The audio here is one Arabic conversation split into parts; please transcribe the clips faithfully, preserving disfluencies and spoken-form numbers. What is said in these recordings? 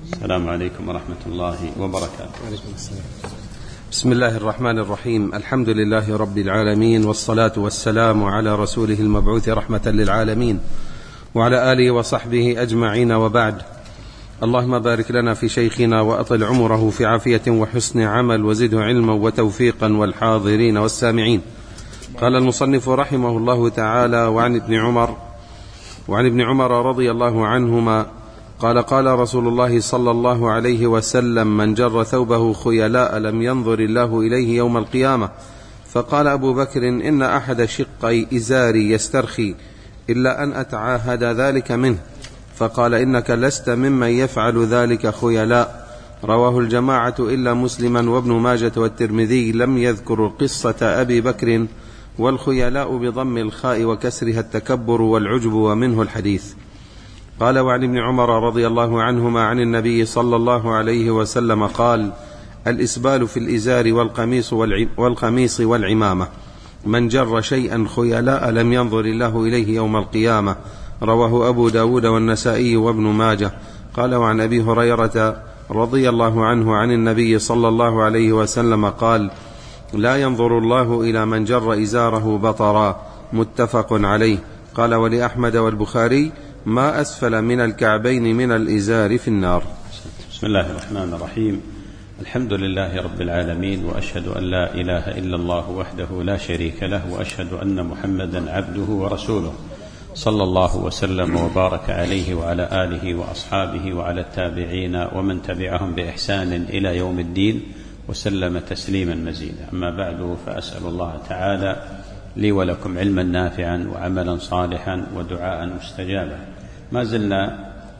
السلام عليكم ورحمة الله وبركاته. وعليكم السلام. بسم الله الرحمن الرحيم. الحمد لله رب العالمين، والصلاة والسلام على رسوله المبعوث رحمة للعالمين وعلى آله وصحبه أجمعين، وبعد. اللهم بارك لنا في شيخنا وأطل عمره في عافية وحسن عمل، وزده علما وتوفيقا والحاضرين والسامعين. قال المصنف رحمه الله تعالى: وعن ابن عمر وعن ابن عمر رضي الله عنهما قال: قال رسول الله صلى الله عليه وسلم: من جر ثوبه خيلاء لم ينظر الله إليه يوم القيامة. فقال أبو بكر: إن أحد شقي إزاري يسترخي إلا أن أتعاهد ذلك منه. فقال: إنك لست ممن يفعل ذلك خيلاء. رواه الجماعة إلا مسلما وابن ماجة والترمذي لم يذكروا قصة أبي بكر، والخيلاء بضم الخاء وكسرها التكبر والعجب، ومنه الحديث. قال: وعن ابن عمر رضي الله عنهما عن النبي صلى الله عليه وسلم قال: الإسبال في الإزار والقميص, والقميص والعمامة. من جر شيئا خيلاء لم ينظر الله إليه يوم القيامة. رواه أبو داود والنسائي وابن ماجه. قال: وعن أبي هريرة رضي الله عنه عن النبي صلى الله عليه وسلم قال: لا ينظر الله إلى من جر إزاره بطرا. متفق عليه. قال: ولأحمد والبخاري: ما أسفل من الكعبين من الإزار في النار. بسم الله الرحمن الرحيم. الحمد لله رب العالمين، وأشهد أن لا إله إلا الله وحده لا شريك له، وأشهد أن محمدا عبده ورسوله، صلى الله وسلم وبارك عليه وعلى آله وأصحابه وعلى التابعين ومن تبعهم بإحسان إلى يوم الدين، وسلم تسليما مزيدا. أما بعد، فأسأل الله تعالى لي ولكم علما نافعا وعملا صالحا ودعاء مستجابا. ما زلنا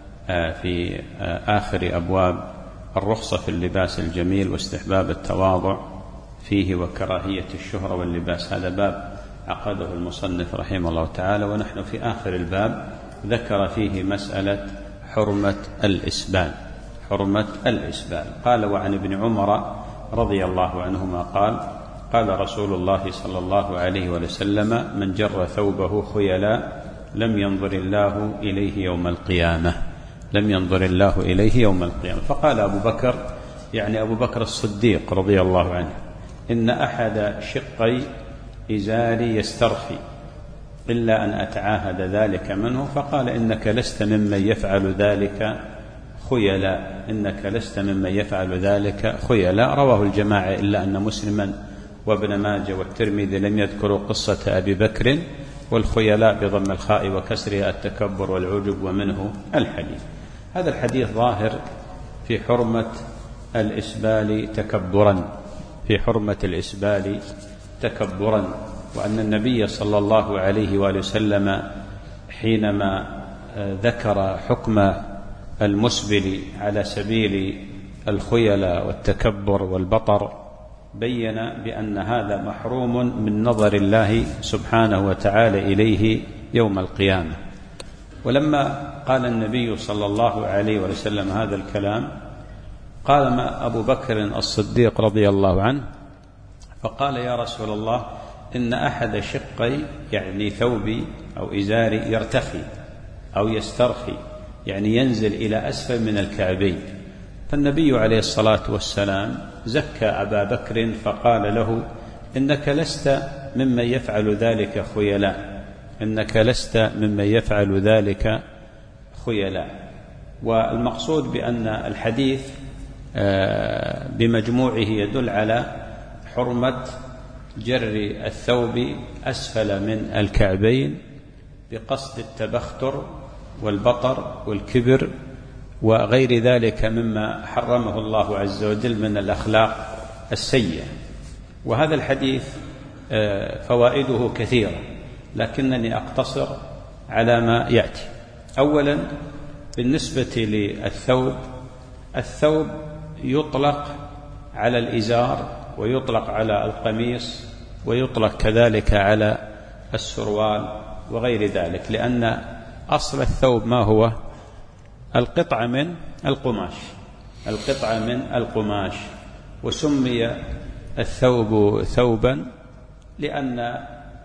في آخر أبواب الرخصة في اللباس الجميل واستحباب التواضع فيه وكراهية الشهرة واللباس. هذا باب عقده المصنف رحمه الله تعالى، ونحن في آخر الباب ذكر فيه مسألة حرمة الإسبال. حرمة الإسبال. قال: وعن ابن عمر رضي الله عنهما قال: قال رسول الله صلى الله عليه وسلم: من جر ثوبه خيلاء لم ينظر الله إليه يوم القيامة. لم ينظر الله إليه يوم القيامة. فقال أبو بكر، يعني أبو بكر الصديق رضي الله عنه: إن أحد شقي إزاري يسترخي إلا أن أتعاهد ذلك منه. فقال: إنك لست ممن يفعل ذلك خيلاء. إنك لست ممن يفعل ذلك خيلاء. رواه الجماعة إلا أن مسلما وابن ماجه والترمذي لم يذكروا قصة أبي بكر. والخيلاء بضم الخاء وكسرها التكبر والعجب، ومنه الحديث. هذا الحديث ظاهر في حرمة الإسبال تكبرا، في حرمة الإسبال تكبرا، وأن النبي صلى الله عليه وآله وسلم حينما ذكر حكم المسبل على سبيل الخيلاء والتكبر والبطر بين بأن هذا محروم من نظر الله سبحانه وتعالى إليه يوم القيامة. ولما قال النبي صلى الله عليه وسلم هذا الكلام، قال أبو بكر الصديق رضي الله عنه فقال: يا رسول الله، إن أحد شقي، يعني ثوبي أو إزاري، يرتخي أو يسترخي، يعني ينزل إلى أسفل من الكعبين. فالنبي عليه الصلاة والسلام زكى أبا بكر فقال له: إنك لست ممن يفعل ذلك خيلاء. إنك لست ممن يفعل ذلك خيلاء. والمقصود بأن الحديث بمجموعه يدل على حرمة جر الثوب أسفل من الكعبين بقصد التبختر والبطر والكبر وغير ذلك مما حرمه الله عز وجل من الأخلاق السيئة. وهذا الحديث فوائده كثيرة، لكنني أقتصر على ما يأتي. أولا، بالنسبة للثوب، الثوب يطلق على الإزار، ويطلق على القميص، ويطلق كذلك على السروال وغير ذلك، لأن أصل الثوب ما هو؟ القطعة من القماش. القطعة من القماش. وسمي الثوب ثوبا لأن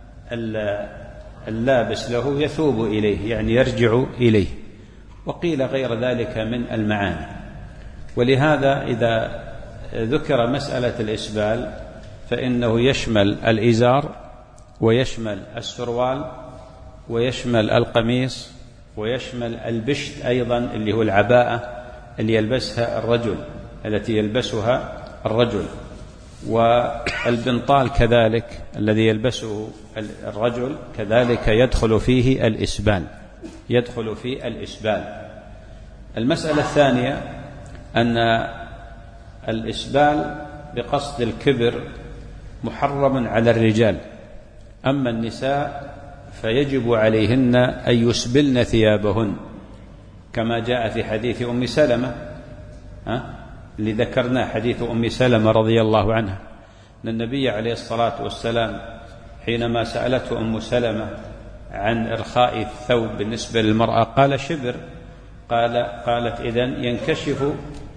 اللابس له يثوب إليه، يعني يرجع إليه. وقيل غير ذلك من المعاني. ولهذا إذا ذكر مسألة الإسبال فإنه يشمل الإزار ويشمل السروال ويشمل القميص ويشمل البشت أيضا اللي هو العباءة اللي يلبسها الرجل التي يلبسها الرجل، والبنطال كذلك الذي يلبسه الرجل كذلك يدخل فيه الإسبال، يدخل فيه الإسبال. المسألة الثانية أن الإسبال بقصد الكبر محرم على الرجال، أما النساء فيجب عليهن أن يسبلن ثيابهن كما جاء في حديث أم سلمة ها اللي ذكرناه، حديث أم سلمة رضي الله عنها أن النبي عليه الصلاة والسلام حينما سألته أم سلمة عن إرخاء الثوب بالنسبة للمرأة قال شبر، قال قالت إذن ينكشف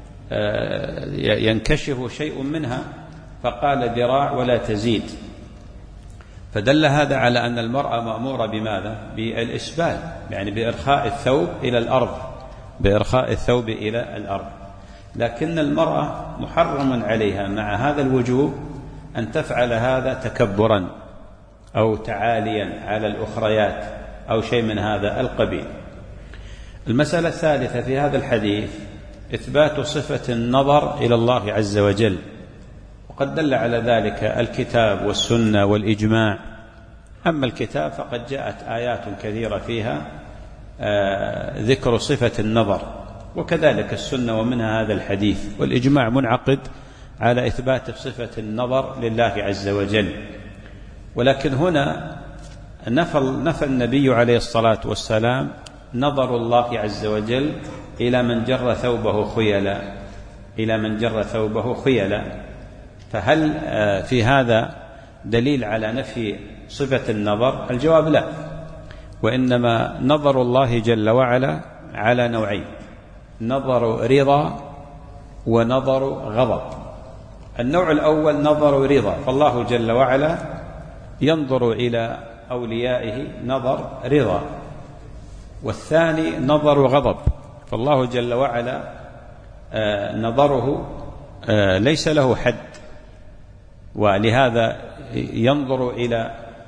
ينكشف شيء منها، فقال ذراع ولا تزيد. فدل هذا على أن المرأة مأمورة بماذا؟ بالإسبال، يعني بإرخاء الثوب إلى الأرض، بإرخاء الثوب إلى الأرض. لكن المرأة محرم عليها مع هذا الوجوب أن تفعل هذا تكبرا أو تعاليا على الأخريات أو شيء من هذا القبيل. المسألة الثالثة في هذا الحديث إثبات صفة النظر إلى الله عز وجل، وقد دل على ذلك الكتاب والسنة والإجماع. أما الكتاب فقد جاءت آيات كثيرة فيها ذكر صفة النظر، وكذلك السنة ومنها هذا الحديث، والإجماع منعقد على إثبات صفة النظر لله عز وجل. ولكن هنا نفى نفى النبي عليه الصلاة والسلام نظر الله عز وجل إلى من جر ثوبه خيلا، إلى من جر ثوبه خيلا. فهل في هذا دليل على نفي صفة النظر؟ الجواب لا، وإنما نظر الله جل وعلا على نوعين: نظر رضا ونظر غضب. النوع الأول نظر رضا، فالله جل وعلا ينظر إلى أوليائه نظر رضا. والثاني نظر غضب، فالله جل وعلا نظره ليس له حد، ولهذا ينظر إلى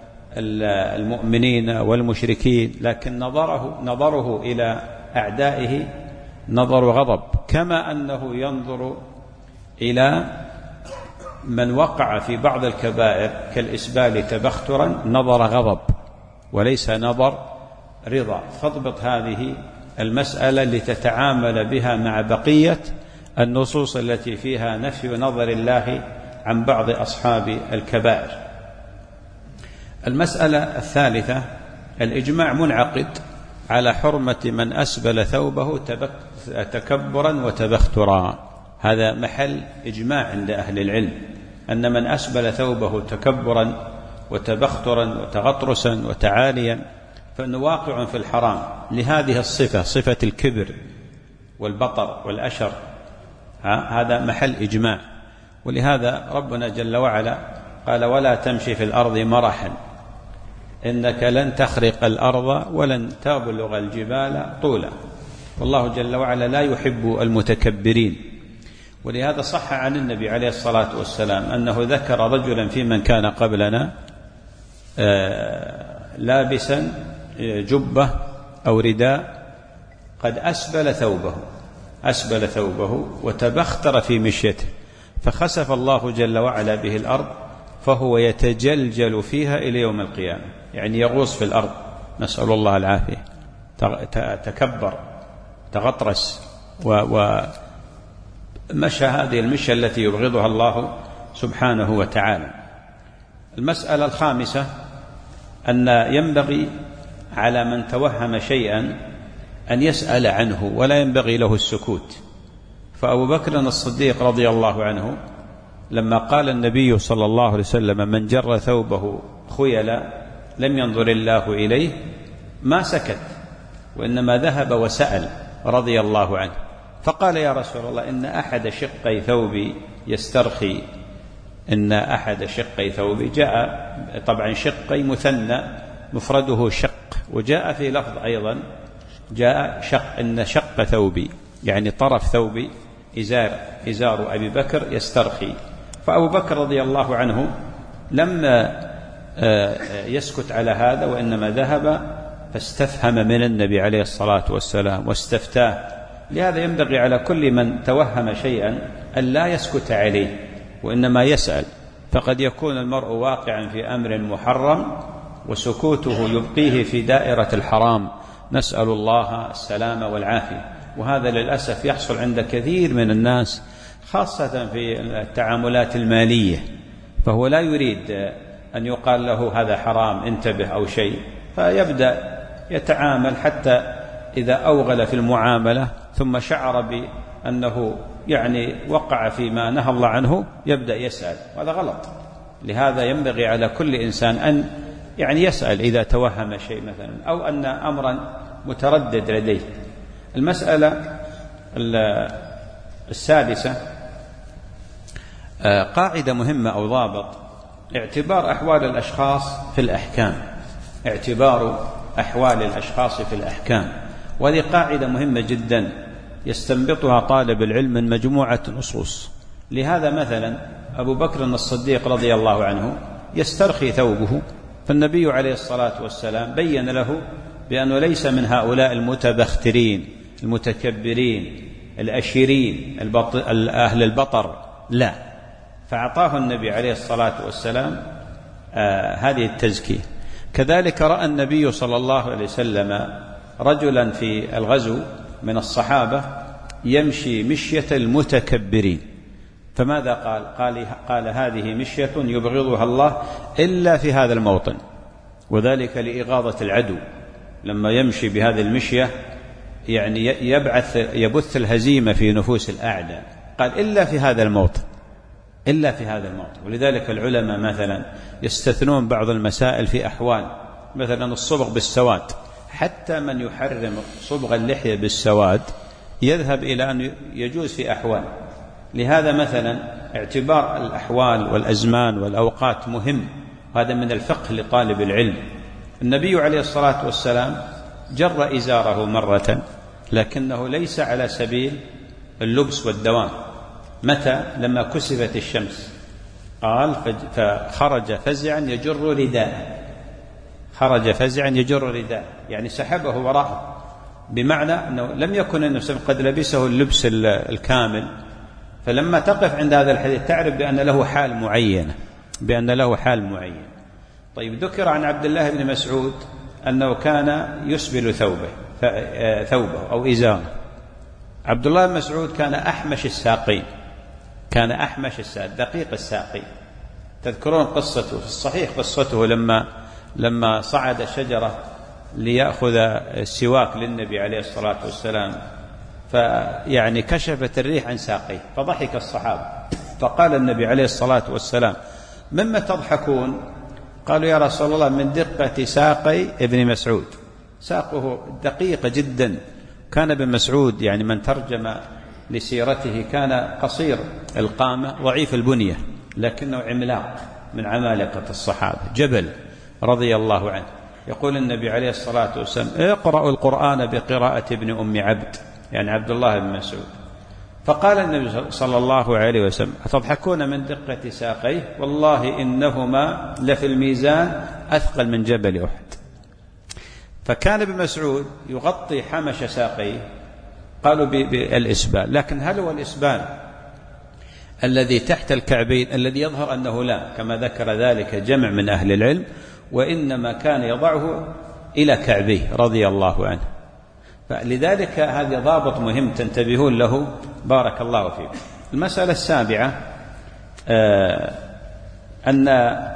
المؤمنين والمشركين، لكن نظره نظره إلى أعدائه نظر غضب، كما أنه ينظر إلى من وقع في بعض الكبائر كالإسبال تبخترا نظر غضب وليس نظر رضا. فاضبط هذه المسألة لتتعامل بها مع بقية النصوص التي فيها نفي نظر الله عن بعض أصحاب الكبائر. المسألة الثالثة الإجماع منعقد على حرمة من أسبل ثوبه تكبرا وتبخترا. هذا محل إجماع عند أهل العلم، أن من أسبل ثوبه تكبرا وتبخترا وتغطرسا وتعاليا فإنه واقع في الحرام لهذه الصفة، صفة الكبر والبطر والأشر. هذا محل إجماع. ولهذا ربنا جل وعلا قال: ولا تمشي في الأرض مرحا إنك لن تخرق الأرض ولن تبلغ الجبال طولا. والله جل وعلا لا يحب المتكبرين. ولهذا صح عن النبي عليه الصلاة والسلام أنه ذكر رجلا في من كان قبلنا لابسا جبة أو رداء قد أسبل ثوبه أسبل ثوبه وتبختر في مشيته، فخسف الله جل وعلا به الأرض فهو يتجلجل فيها إلى يوم القيامة، يعني يغوص في الأرض، نسأل الله العافية. تكبر تغطرس ومشى هذه المشية التي يبغضها الله سبحانه وتعالى. المسألة الخامسة أن ينبغي على من توهم شيئا أن يسأل عنه ولا ينبغي له السكوت. فأبو بكر الصديق رضي الله عنه لما قال النبي صلى الله عليه وسلم: من جر ثوبه خيلا لم ينظر الله إليه، ما سكت، وإنما ذهب وسأل رضي الله عنه، فقال: يا رسول الله، إن أحد شقي ثوبي يسترخي إن أحد شقي ثوبي. جاء طبعا شقي مثنى مفرده شق، وجاء في لفظ أيضا جاء شق إن شق ثوبي، يعني طرف ثوبي إزار, إزار أبي بكر يسترخي. فأبو بكر رضي الله عنه لم يسكت على هذا، وإنما ذهب فاستفهم من النبي عليه الصلاة والسلام واستفتاه. لهذا ينبغي على كل من توهم شيئا أن لا يسكت عليه، وإنما يسأل. فقد يكون المرء واقعا في أمر محرم وسكوته يبقيه في دائرة الحرام، نسأل الله السلامة والعافية. وهذا للأسف يحصل عند كثير من الناس، خاصة في التعاملات المالية، فهو لا يريد أن يقال له هذا حرام انتبه أو شيء، فيبدأ يتعامل حتى إذا أوغل في المعاملة ثم شعر بأنه يعني وقع فيما نهى الله عنه يبدأ يسأل، وهذا غلط. لهذا ينبغي على كل إنسان أن يعني يسأل إذا توهم شيء مثلا، أو أن أمرا متردد لديه. المسألة السادسة قاعدة مهمة أو ضابط: اعتبار أحوال الأشخاص في الأحكام، اعتبار أحوال الأشخاص في الأحكام. وهذه قاعدة مهمة جدا يستنبطها طالب العلم من مجموعة نصوص. لهذا مثلا أبو بكر الصديق رضي الله عنه يسترخي ثوبه، فالنبي عليه الصلاة والسلام بين له بأنه ليس من هؤلاء المتبخترين المتكبرين الأشرين أهل البطر، لا، فأعطاه النبي عليه الصلاة والسلام آه هذه التزكية. كذلك رأى النبي صلى الله عليه وسلم رجلا في الغزو من الصحابة يمشي مشية المتكبرين، فماذا قال؟ قال, قال هذه مشية يبغضها الله إلا في هذا الموطن، وذلك لإغاظة العدو. لما يمشي بهذه المشية يعني يبعث يبث الهزيمة في نفوس الأعداء، قال إلا في هذا الموطن، إلا في هذا الموطن. ولذلك العلماء مثلا يستثنون بعض المسائل في أحوال، مثلا الصبغ بالسواد، حتى من يحرم صبغ اللحية بالسواد يذهب إلى أن يجوز في أحوال. لهذا مثلا اعتبار الأحوال والأزمان والأوقات مهم، هذا من الفقه لطالب العلم. النبي عليه الصلاة والسلام جر إزاره مرة، لكنه ليس على سبيل اللبس والدوام. متى؟ لما كسفت الشمس، قال فخرج فزعا يجر رداءه، خرج فزعا يجر رداءه، يعني سحبه وراءه، بمعنى أنه لم يكن النبي قد لبسه اللبس الكامل. فلما تقف عند هذا الحديث تعرف بأن له حال معينة، بأن له حال معين. طيب، ذكر عن عبد الله بن مسعود أنه كان يسبل ثوبه ثوبه أو إزاره. عبد الله بن مسعود كان أحمش الساقين، كان أحمش الساق، دقيق الساقين. تذكرون قصته في الصحيح، قصته لما لما صعد شجرة ليأخذ السواك للنبي عليه الصلاة والسلام، فيعني كشفت الريح عن ساقيه، فضحك الصحابة، فقال النبي عليه الصلاة والسلام: مما تضحكون؟ قالوا: يا رسول الله، من دقة ساقي ابن مسعود. ساقه دقيقة جدا. كان ابن مسعود يعني من ترجم لسيرته كان قصير القامة ضعيف البنية، لكنه عملاق من عمالقة الصحابة، جبل رضي الله عنه. يقول النبي عليه الصلاة والسلام: اقرأوا القرآن بقراءة ابن أم عبد، يعني عبد الله بن مسعود. فقال النبي صلى الله عليه وسلم: أتضحكون من دقة ساقيه؟ والله إنهما لفي الميزان أثقل من جبل أحد. فكان ابن مسعود يغطي حمش ساقيه، قالوا بالإسبال، لكن هل هو الإسبال الذي تحت الكعبين؟ الذي يظهر أنه لا، كما ذكر ذلك جمع من أهل العلم، وإنما كان يضعه إلى كعبيه رضي الله عنه. فلذلك هذا ضابط مهم تنتبهون له، بارك الله فيكم. المسألة السابعة آه أن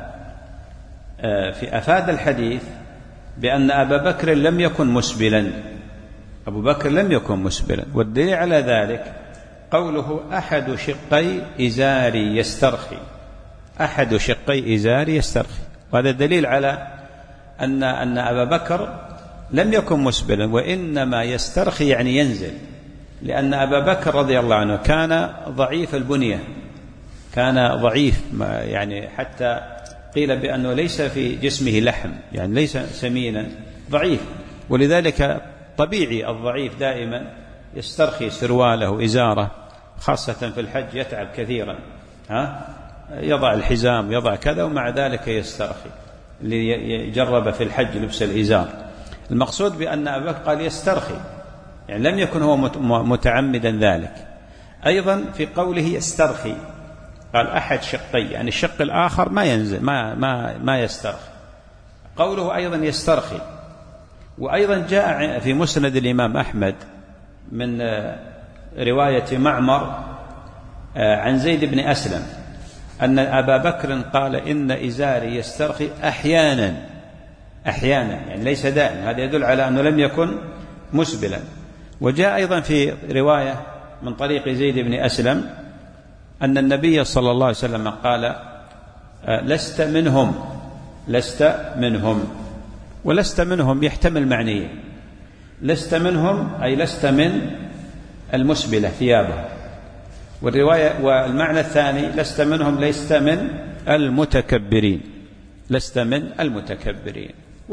آه في أفاد الحديث بأن أبا بكر لم يكن مسبلا، أبو بكر لم يكن مسبلا، والدليل على ذلك قوله: أحد شقي إزاري يسترخي، أحد شقي إزاري يسترخي. وهذا دليل على أن أن أبا بكر لم يكن مسبلا، وإنما يسترخي يعني ينزل، لأن أبا بكر رضي الله عنه كان ضعيف البنية، كان ضعيف، يعني حتى قيل بأنه ليس في جسمه لحم، يعني ليس سمينا، ضعيف. ولذلك طبيعي الضعيف دائما يسترخي سرواله إزاره خاصة في الحج يتعب كثيرا، ها يضع الحزام يضع كذا ومع ذلك يسترخي، اللي جرب في الحج لبس الإزار. المقصود بأن أبا بكر قال يسترخي، يعني لم يكن هو متعمدا ذلك. أيضا في قوله يسترخي قال أحد شقي، يعني الشق الآخر ما ينزل ما ما ما يسترخي. قوله أيضا يسترخي. وأيضا جاء في مسند الإمام أحمد من رواية معمر عن زيد بن أسلم أن أبا بكر قال إن إزاري يسترخي أحيانا أحيانا، يعني ليس دائما، هذا يدل على أنه لم يكن مسبلا. وجاء أيضا في رواية من طريق زيد بن أسلم أن النبي صلى الله عليه وسلم قال لست منهم لست منهم. ولست منهم يحتمل معنيين، لست منهم أي لست من المسبلة ثيابه، والرواية والمعنى الثاني لست منهم لست من المتكبرين، لست من المتكبرين.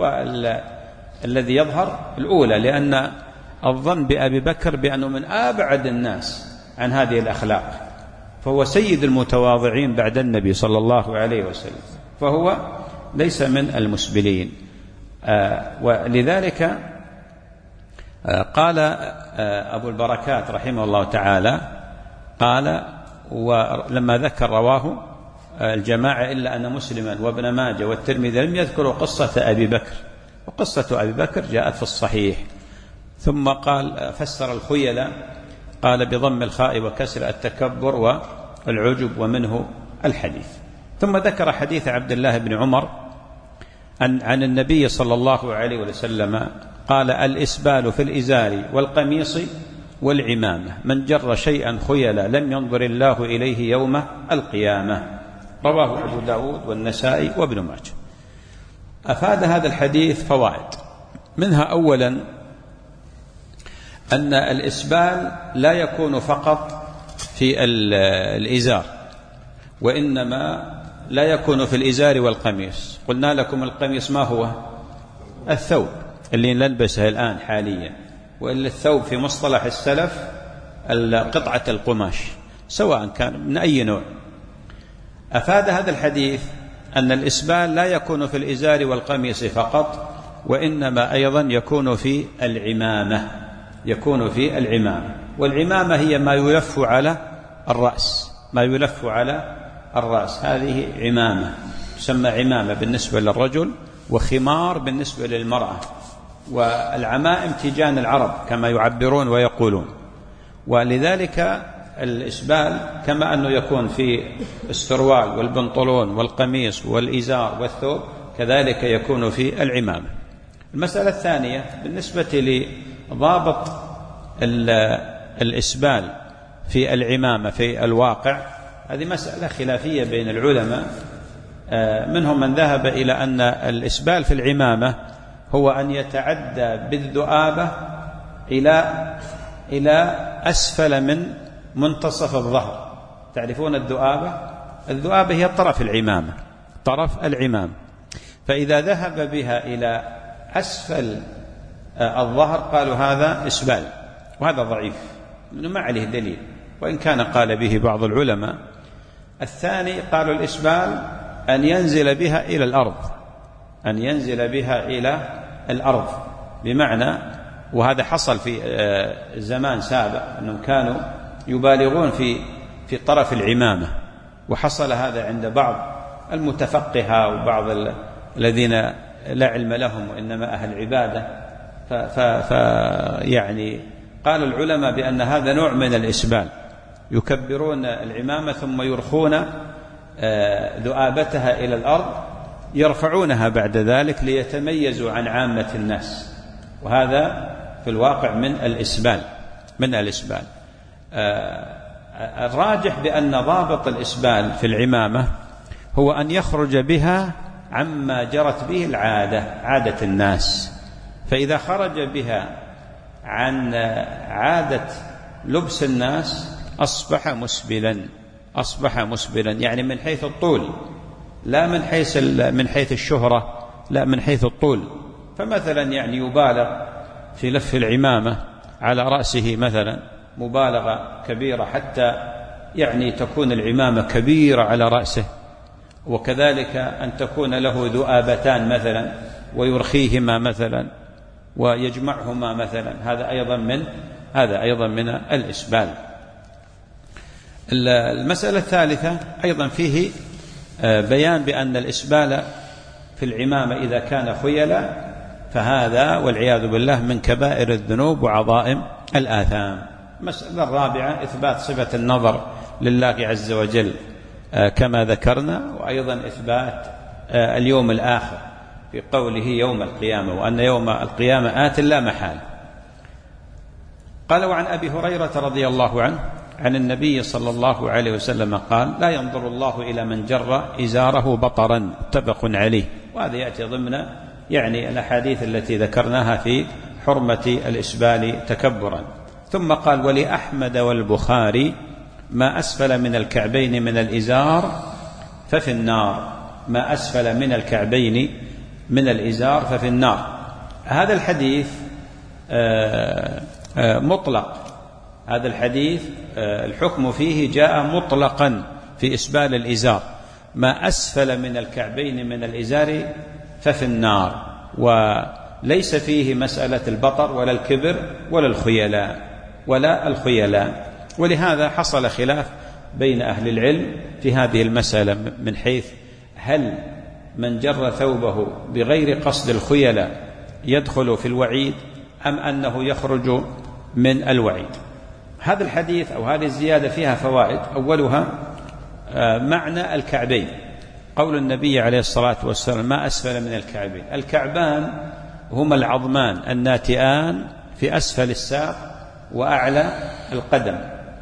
والذي يظهر الأولى، لأن الظن بأبي بكر بأنه من أبعد الناس عن هذه الأخلاق، فهو سيد المتواضعين بعد النبي صلى الله عليه وسلم، فهو ليس من المسبلين. آه ولذلك آه قال آه أبو البركات رحمه الله تعالى قال ولما ذكر رواه الجماعة إلا أن مسلما وابن ماجه والترمذي لم يذكروا قصة أبي بكر، وقصة أبي بكر جاءت في الصحيح. ثم قال فسر الخيلاء قال بضم الخاء وكسر التكبر والعجب ومنه الحديث. ثم ذكر حديث عبد الله بن عمر عن, عن النبي صلى الله عليه وسلم قال الإسبال في الإزار والقميص والعمامة من جر شيئا خيلا لم ينظر الله إليه يوم القيامة، رواه أبو داود والنسائي وابن ماجه. أفاد هذا الحديث فوائد، منها أولا أن الإسبال لا يكون فقط في الإزار، وإنما لا يكون في الإزار والقميص. قلنا لكم القميص ما هو؟ الثوب اللي نلبسه الآن حاليا، وإلا الثوب في مصطلح السلف قطعة القماش سواء كان من أي نوع. أفاد هذا الحديث أن الإسبال لا يكون في الإزار والقميص فقط، وإنما أيضا يكون في العمامة، يكون في العمامة. والعمامة هي ما يلف على الرأس، ما يلف على الرأس، هذه عمامة تسمى عمامة بالنسبة للرجل، وخمار بالنسبة للمرأة، والعمائم تيجان العرب كما يعبرون ويقولون. ولذلك الإسبال كما أنه يكون في السروال والبنطلون والقميص والإزار والثوب، كذلك يكون في العمامة. المسألة الثانية بالنسبة لضابط الإسبال في العمامة في الواقع، هذه مسألة خلافية بين العلماء. منهم من ذهب إلى أن الإسبال في العمامة هو أن يتعدى بالذؤابة إلى إلى أسفل من منتصف الظهر. تعرفون الذؤابة؟ الذؤابة هي طرف العمامة، طرف العمامة. فإذا ذهب بها إلى أسفل الظهر قالوا هذا إسبال، وهذا ضعيف ما عليه دليل، وإن كان قال به بعض العلماء. الثاني قالوا الإسبال أن ينزل بها إلى الأرض، أن ينزل بها إلى الأرض، بمعنى وهذا حصل في زمان سابق أنهم كانوا يبالغون في في طرف العمامة، وحصل هذا عند بعض المتفقهة وبعض الذين لا علم لهم وإنما أهل عبادة. ف ف يعني قال العلماء بأن هذا نوع من الإسبال، يكبرون العمامة ثم يرخون ذؤابتها إلى الأرض، يرفعونها بعد ذلك ليتميزوا عن عامة الناس، وهذا في الواقع من الإسبال من الإسبال. الراجح بأن ضابط الإسبال في العمامة هو أن يخرج بها عما جرت به العادة، عادة الناس. فإذا خرج بها عن عادة لبس الناس أصبح مسبلا، أصبح مسبلا يعني من حيث الطول، لا من حيث من حيث الشهرة، لا من حيث الطول. فمثلا يعني يبالغ في لف العمامة على رأسه مثلا مبالغة كبيرة حتى يعني تكون العمامة كبيرة على رأسه، وكذلك أن تكون له ذؤابتان مثلا ويرخيهما مثلا ويجمعهما مثلا، هذا أيضا من هذا أيضا من الإسبال. المسألة الثالثة أيضا فيه بيان بأن الإسبال في العمامة إذا كان خيلا فهذا والعياذ بالله من كبائر الذنوب وعظائم الآثام. المسألة الرابعة إثبات صفة النظر لله عز وجل كما ذكرنا، وأيضا إثبات اليوم الآخر في قوله يوم القيامة، وأن يوم القيامة آت لا محال. قال: وعن أبي هريرة رضي الله عنه عن النبي صلى الله عليه وسلم قال: لا ينظر الله إلى من جر إزاره بطرا، متفق عليه. وهذا يأتي ضمن يعني الأحاديث التي ذكرناها في حرمة الإسبال تكبرا. ثم قال: ولأحمد والبخاري: ما أسفل من الكعبين من الإزار ففي النار. ما أسفل من الكعبين من الإزار ففي النار. هذا الحديث مطلق، هذا الحديث الحكم فيه جاء مطلقا في إسبال الإزار. ما أسفل من الكعبين من الإزار ففي النار، وليس فيه مسألة البطر ولا الكبر ولا الخيلاء ولا الخيلاء. ولهذا حصل خلاف بين أهل العلم في هذه المسألة من حيث هل من جر ثوبه بغير قصد الخيلاء يدخل في الوعيد أم أنه يخرج من الوعيد. هذا الحديث أو هذه الزيادة فيها فوائد. أولها معنى الكعبين، قول النبي عليه الصلاة والسلام: ما أسفل من الكعبين. الكعبان هما العظمان الناتئان في أسفل الساق وأعلى القدم،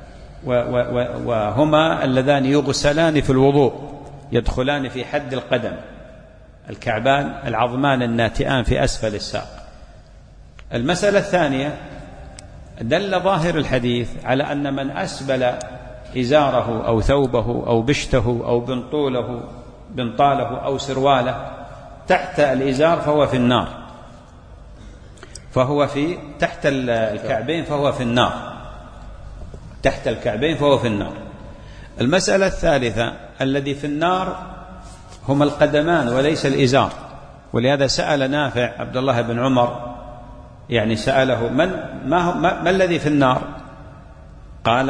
وهما اللذان يغسلان في الوضوء، يدخلان في حد القدم. الكعبان العظمان الناتئان في أسفل الساق. المسألة الثانية: دل ظاهر الحديث على أن من أسبل إزاره أو ثوبه أو بشته أو بنطوله بنطاله أو سرواله تحت الإزار فهو في النار، فهو في تحت الكعبين فهو في النار، تحت الكعبين فهو في النار. المسألة الثالثة: الذي في النار هما القدمان وليس الإزار. ولهذا سأل نافع عبد الله بن عمر، يعني سأله: من ما, هو ما, ما الذي في النار؟ قال: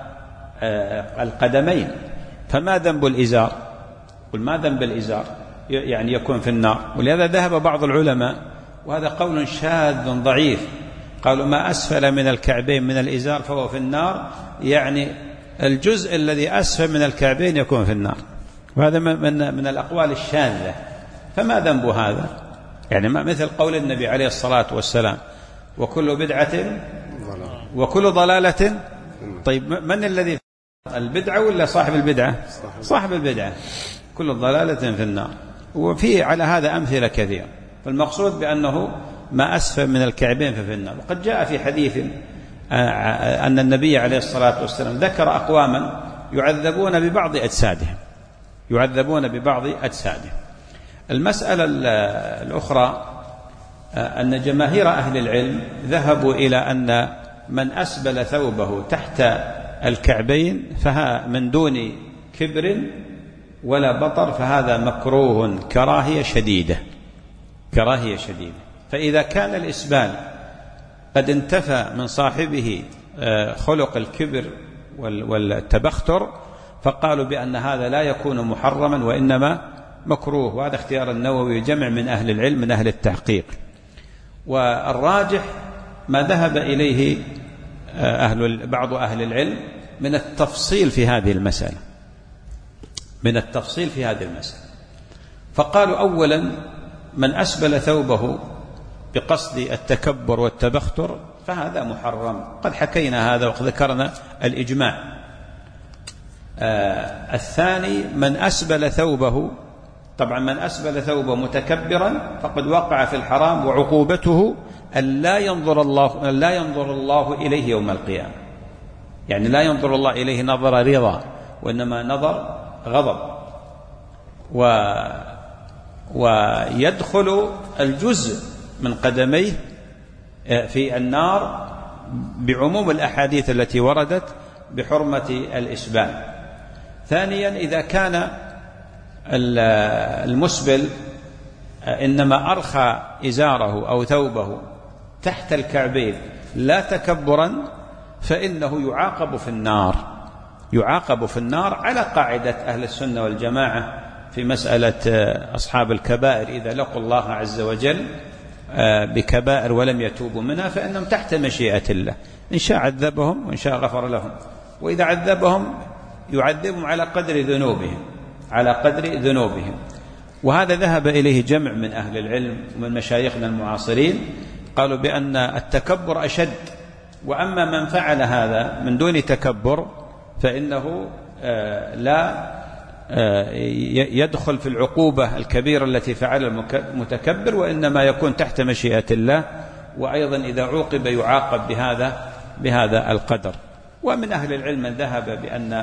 آه القدمين. فما ذنب الإزار؟ قل: ما ذنب الإزار يعني يكون في النار. ولهذا ذهب بعض العلماء، وهذا قول شاذ ضعيف، قالوا: ما أسفل من الكعبين من الإزار فهو في النار، يعني الجزء الذي أسفل من الكعبين يكون في النار. وهذا من, من الأقوال الشاذة. فما ذنب هذا؟ يعني ما مثل قول النبي عليه الصلاة والسلام: وكل بدعة وكل ضلالة. طيب من الذي البدعة ولا صاحب البدعة؟ صاحب البدعة. كل ضلالة في النار. وفي على هذا أمثلة كثيرة. فالمقصود بأنه ما أسفل من الكعبين ففي النار. وقد جاء في حديث أن النبي عليه الصلاة والسلام ذكر أقواما يعذبون ببعض أجسادهم، يعذبون ببعض أجسادهم. المسألة الأخرى أن جماهير أهل العلم ذهبوا إلى أن من أسبل ثوبه تحت الكعبين فها من دون كبر ولا بطر فهذا مكروه كراهية شديدة، كراهية شديدة. فإذا كان الإسبال قد انتفى من صاحبه خلق الكبر والتبختر فقالوا بأن هذا لا يكون محرما وإنما مكروه. وهذا اختيار النووي جمع من أهل العلم من أهل التحقيق. والراجح ما ذهب إليه أهل بعض أهل العلم من التفصيل في هذه المسألة، من التفصيل في هذه المسألة. فقالوا: أولا من أسبل ثوبه بقصد التكبر والتبختر فهذا محرم، قد حكينا هذا وذكرنا الإجماع. آه الثاني من أسبل ثوبه، طبعا من أسبل ثوبه متكبرا فقد وقع في الحرام، وعقوبته أن لا ينظر الله أن لا ينظر الله إليه يوم القيامة. يعني لا ينظر الله إليه نظر رضا، وإنما نظر غضب. و ويدخل الجزء من قدميه في النار بعموم الأحاديث التي وردت بحرمة الإسبال. ثانيا إذا كان المسبل إنما أرخى إزاره أو ثوبه تحت الكعبين لا تكبرا فإنه يعاقب في النار، يعاقب في النار على قاعدة أهل السنة والجماعة في مسألة أصحاب الكبائر إذا لقوا الله عز وجل بكبائر ولم يتوبوا منها فإنهم تحت مشيئة الله، إن شاء عذبهم وإن شاء غفر لهم، وإذا عذبهم يعذبهم على قدر ذنوبهم، على قدر ذنوبهم. وهذا ذهب إليه جمع من أهل العلم ومن مشايخنا المعاصرين، قالوا بأن التكبر أشد، وأما من فعل هذا من دون تكبر فإنه لا يدخل في العقوبة الكبيرة التي فعل المتكبر، وإنما يكون تحت مشيئة الله، وأيضا إذا عوقب يعاقب بهذا بهذا القدر. ومن أهل العلم من ذهب بأن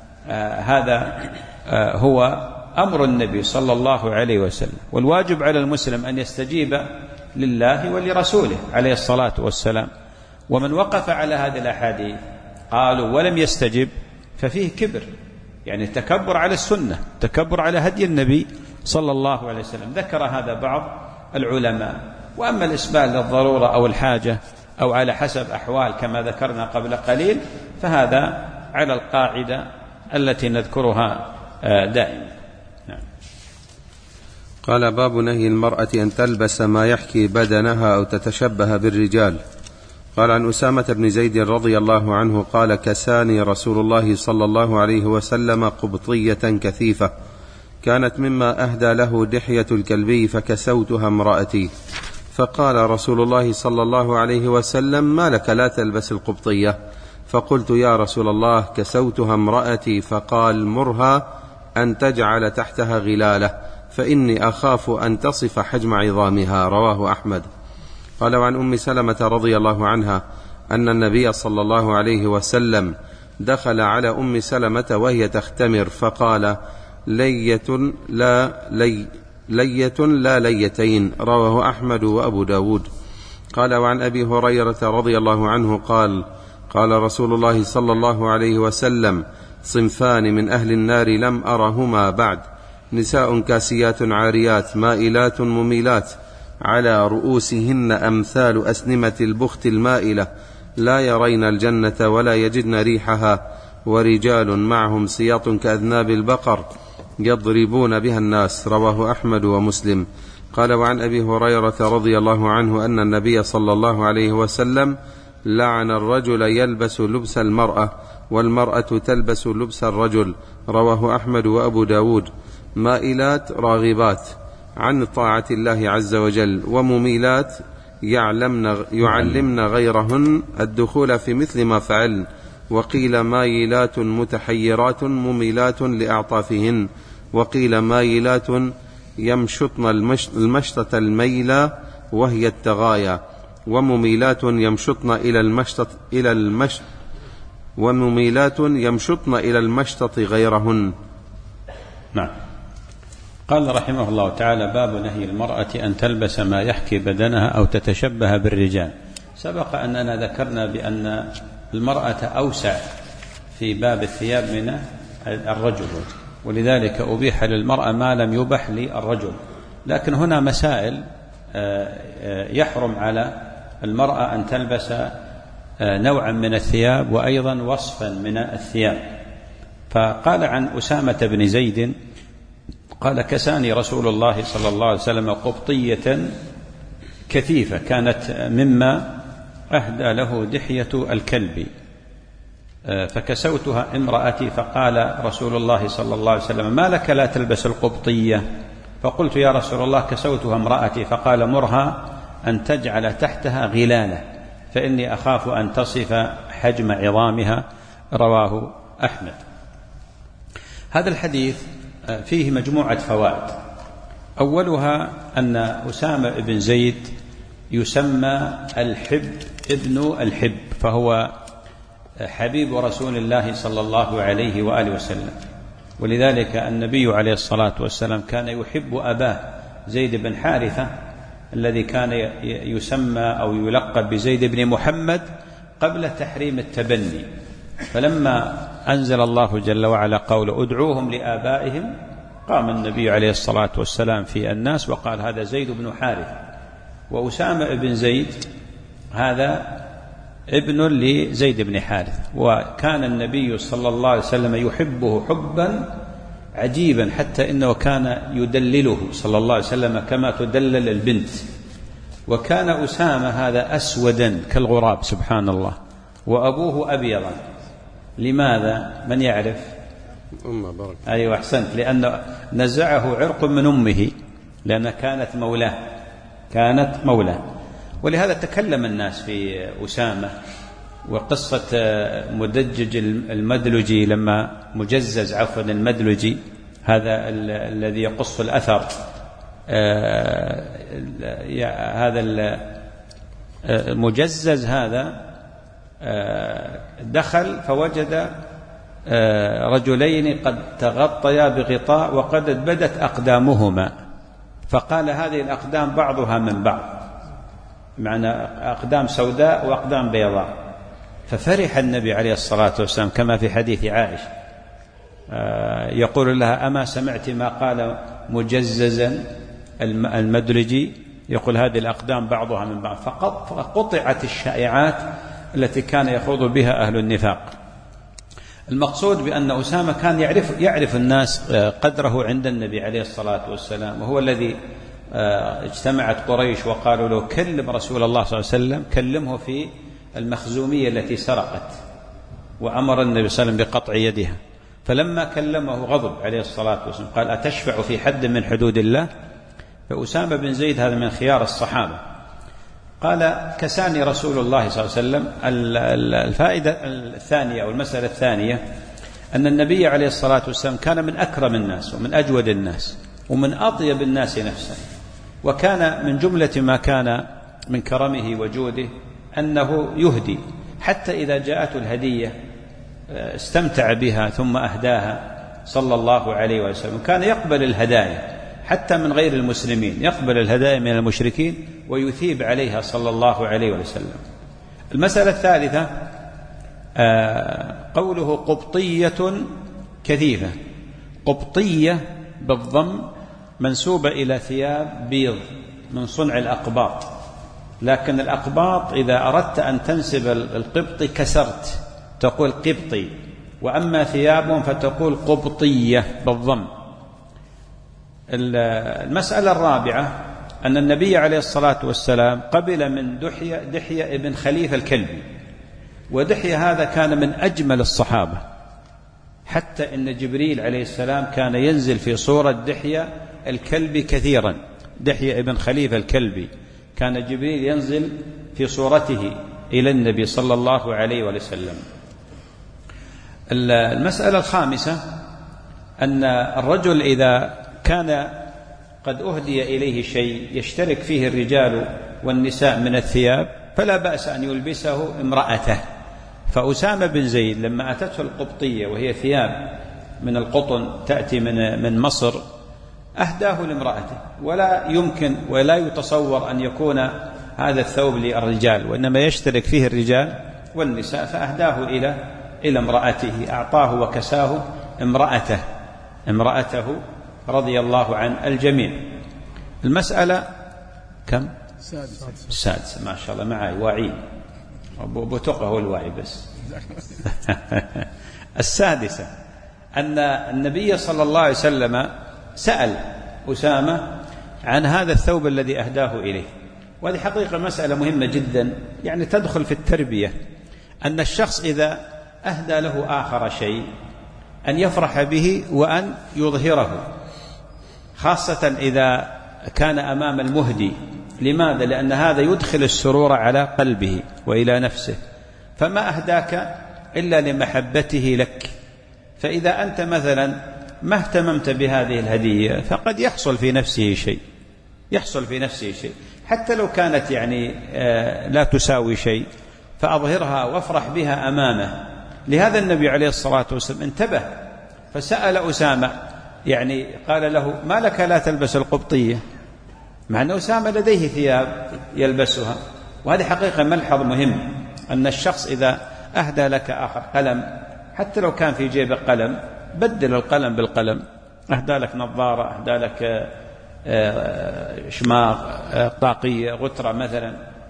هذا هو أمر النبي صلى الله عليه وسلم، والواجب على المسلم أن يستجيب لله ولرسوله عليه الصلاة والسلام. ومن وقف على هذه الأحاديث قالوا ولم يستجب ففيه كبر، يعني تكبر على السنة، تكبر على هدي النبي صلى الله عليه وسلم. ذكر هذا بعض العلماء. وأما الإسبال للضرورة أو الحاجة أو على حسب أحوال كما ذكرنا قبل قليل فهذا على القاعدة التي نذكرها دائما. نعم. قال باب نهي المرأة أن تلبس ما يحكي بدنها أو تتشبه بالرجال. قال عن أسامة بن زيد رضي الله عنه قال كساني رسول الله صلى الله عليه وسلم قبطية كثيفة كانت مما أهدى له دحية الكلبي فكسوتها امرأتي، فقال رسول الله صلى الله عليه وسلم ما لك لا تلبس القبطية؟ فقلت يا رسول الله كسوتها امرأتي، فقال مرها أن تجعل تحتها غلالة فإني أخاف أن تصف حجم عظامها. رواه أحمد. قال وعن أم سلمة رضي الله عنها أن النبي صلى الله عليه وسلم دخل على أم سلمة وهي تختمر فقال لية لا لي لية لا ليتين. رواه أحمد وأبو داود. قال وعن أبي هريرة رضي الله عنه قال قال رسول الله صلى الله عليه وسلم صنفان من أهل النار لم أرهما بعد، نساء كاسيات عاريات مائلات مميلات على رؤوسهن أمثال أسنمة البخت المائلة لا يرين الجنة ولا يجدن ريحها، ورجال معهم سياط كأذناب البقر يضربون بها الناس. رواه أحمد ومسلم. قال وعن أبي هريرة رضي الله عنه أن النبي صلى الله عليه وسلم لعن الرجل يلبس لبس المرأة والمرأة تلبس لبس الرجل. رواه أحمد وأبو داود. مائلات راغبات عن طاعة الله عز وجل، ومميلات يعلمن, يعلمن غيرهن الدخول في مثل ما فعلن. وقيل مايلات متحيرات مميلات لأعطافهن، وقيل مايلات يمشطن المشطة الميلة وهي التغايا، ومميلات يمشطن إلى المشطة إلى المشط ومميلات يمشطن إلى المشطة غيرهن. نعم. قال رحمه الله تعالى باب نهي المرأة أن تلبس ما يحكي بدنها أو تتشبه بالرجال. سبق أننا ذكرنا بأن المرأة أوسع في باب الثياب من الرجل، ولذلك أبيح للمرأة ما لم يبح للرجل. لكن هنا مسائل يحرم على المرأة أن تلبس نوعا من الثياب وأيضا وصفا من الثياب. فقال عن أسامة بن زيد قال كساني رسول الله صلى الله عليه وسلم قبطية كثيفة كانت مما أهدى له دحية الكلب فكسوتها امرأتي، فقال رسول الله صلى الله عليه وسلم ما لك لا تلبس القبطية؟ فقلت يا رسول الله كسوتها امرأتي، فقال مرها أن تجعل تحتها غلالة فإني أخاف أن تصف حجم عظامها. رواه أحمد. هذا الحديث فيه مجموعة فوائد. أولها أن أسامة بن زيد يسمى الحب ابن الحب، فهو حبيب رسول الله صلى الله عليه وآله وسلم، ولذلك النبي عليه الصلاة والسلام كان يحب أباه زيد بن حارثة الذي كان يسمى أو يلقب بزيد بن محمد قبل تحريم التبني. فلما أنزل الله جل وعلا قول ادعوهم لآبائهم قام النبي عليه الصلاة والسلام في الناس وقال هذا زيد بن حارث. وأسامة بن زيد هذا ابن لزيد بن حارث، وكان النبي صلى الله عليه وسلم يحبه حبا عجيبا حتى إنه كان يدلله صلى الله عليه وسلم كما تدلل البنت. وكان أسامة هذا أسودا كالغراب سبحان الله، وأبوه أبيضا. لماذا؟ من يعرف؟ أمه بركة. أيوة أحسنت، لأن نزعه عرق من أمه، لأنها كانت مولاه كانت مولاه ولهذا تكلم الناس في أسامة. وقصة مدجج المدلجي لما مجزز عفوا المدلجي هذا الذي يقص الأثر، هذا المجزز هذا دخل فوجد رجلين قد تغطيا بغطاء وقد بدت أقدامهما، فقال هذه الأقدام بعضها من بعض، معنى أقدام سوداء وأقدام بيضاء. ففرح النبي عليه الصلاة والسلام كما في حديث عائشة يقول لها أما سمعت ما قال مجززا المدلجي، يقول هذه الأقدام بعضها من بعض. فقطعت الشائعات التي كان يخوض بها أهل النفاق. المقصود بأن أسامة كان يعرف, يعرف الناس قدره عند النبي عليه الصلاة والسلام، وهو الذي اجتمعت قريش وقالوا له كلم رسول الله صلى الله عليه وسلم، كلمه في المخزومية التي سرقت، وأمر النبي صلى الله عليه وسلم بقطع يدها. فلما كلمه غضب عليه الصلاة والسلام قال أتشفع في حد من حدود الله؟ فأسامة بن زيد هذا من خيار الصحابة قال كساني رسول الله صلى الله عليه وسلم. الفائدة الثانية أو المسألة الثانية أن النبي عليه الصلاة والسلام كان من أكرم الناس ومن أجود الناس ومن أطيب الناس نفسا، وكان من جملة ما كان من كرمه وجوده أنه يهدي، حتى إذا جاءته الهدية استمتع بها ثم أهداها صلى الله عليه وسلم. كان يقبل الهدايا حتى من غير المسلمين، يقبل الهدايا من المشركين ويثيب عليها صلى الله عليه وسلم. المسألة الثالثة قوله قبطية كثيفة. قبطية بالضم منسوبة إلى ثياب بيض من صنع الأقباط، لكن الأقباط إذا أردت أن تنسب القبطي كسرت تقول قبطي، وأما ثيابهم فتقول قبطية بالضم. المسألة الرابعة أن النبي عليه الصلاة والسلام قبل من دحية, دحية ابن خليفة الكلبي، ودحية هذا كان من أجمل الصحابة، حتى إن جبريل عليه السلام كان ينزل في صورة دحية الكلبي كثيرا. دحية ابن خليفة الكلبي كان جبريل ينزل في صورته إلى النبي صلى الله عليه وسلم. المسألة الخامسة أن الرجل إذا كان قد أهدي إليه شيء يشترك فيه الرجال والنساء من الثياب فلا بأس أن يلبسه امرأته. فأسامة بن زيد لما أتته القبطية وهي ثياب من القطن تأتي من من مصر أهداه لامرأته، ولا يمكن ولا يتصور أن يكون هذا الثوب للرجال، وإنما يشترك فيه الرجال والنساء، فأهداه إلى إلى امرأته، أعطاه وكساه امرأته امرأته رضي الله عن الجميع. المسألة كم؟ السادسة. ما شاء الله معي واعين، أبو تقى هو الواعي بس. السادسة أن النبي صلى الله عليه وسلم سأل أسامة عن هذا الثوب الذي أهداه إليه، وهذه حقيقة مسألة مهمة جدا، يعني تدخل في التربية، أن الشخص إذا أهدى له آخر شيء أن يفرح به وأن يظهره، خاصة إذا كان أمام المهدي. لماذا؟ لأن هذا يدخل السرور على قلبه وإلى نفسه، فما أهداك إلا لمحبته لك. فإذا أنت مثلا ما اهتممت بهذه الهدية فقد يحصل في نفسه شيء يحصل في نفسه شيء حتى لو كانت يعني لا تساوي شيء، فأظهرها وافرح بها أمامه. لهذا النبي عليه الصلاة والسلام انتبه فسأل أسامة، يعني قال له ما لك لا تلبس القبطية، مع أن أسامة لديه ثياب يلبسها. وهذه حقيقة ملحظ مهم، أن الشخص إذا أهدى لك آخر قلم، حتى لو كان في جيبك قلم، بدل القلم بالقلم. أهدى لك نظارة، أهدى لك شماغ، طاقية، غترة مثلا،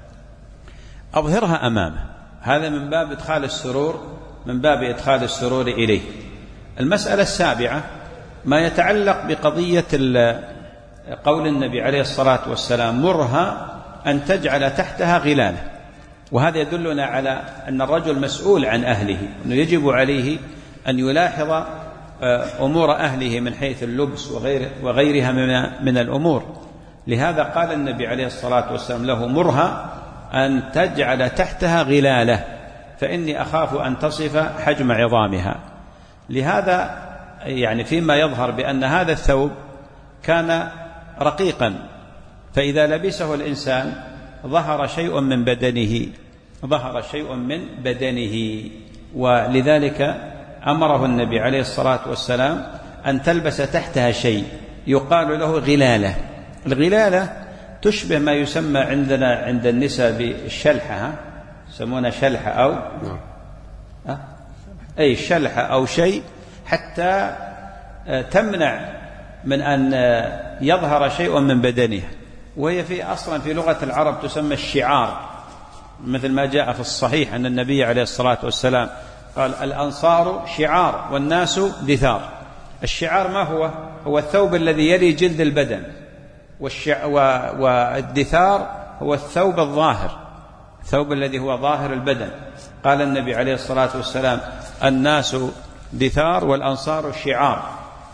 أظهرها أمامه. هذا من باب إدخال السرور، من باب إدخال السرور إليه. المسألة السابعة ما يتعلق بقضية قول النبي عليه الصلاة والسلام: مرها أن تجعل تحتها غلالة. وهذا يدلنا على أن الرجل مسؤول عن أهله، أنه يجب عليه أن يلاحظ أمور أهله من حيث اللبس وغير وغيرها من الأمور. لهذا قال النبي عليه الصلاة والسلام له: مرها أن تجعل تحتها غلالة فإني أخاف أن تصف حجم عظامها. لهذا يعني فيما يظهر بأن هذا الثوب كان رقيقا، فإذا لبسه الإنسان ظهر شيء من بدنه، ظهر شيء من بدنه ولذلك أمره النبي عليه الصلاة والسلام أن تلبس تحتها شيء يقال له غلالة. الغلالة تشبه ما يسمى عندنا عند النساء بالشلحة، يسمونها شلحة أو أه؟ أي شلحة أو شيء حتى تمنع من أن يظهر شيء من بدنها، وهي في أصلا في لغة العرب تسمى الشعار، مثل ما جاء في الصحيح أن النبي عليه الصلاة والسلام قال: الأنصار شعار والناس دثار. الشعار ما هو؟ هو الثوب الذي يلي جلد البدن، والشع... و... والدثار هو الثوب الظاهر، الثوب الذي هو ظاهر البدن. قال النبي عليه الصلاة والسلام: الناس دثار والأنصار شعار.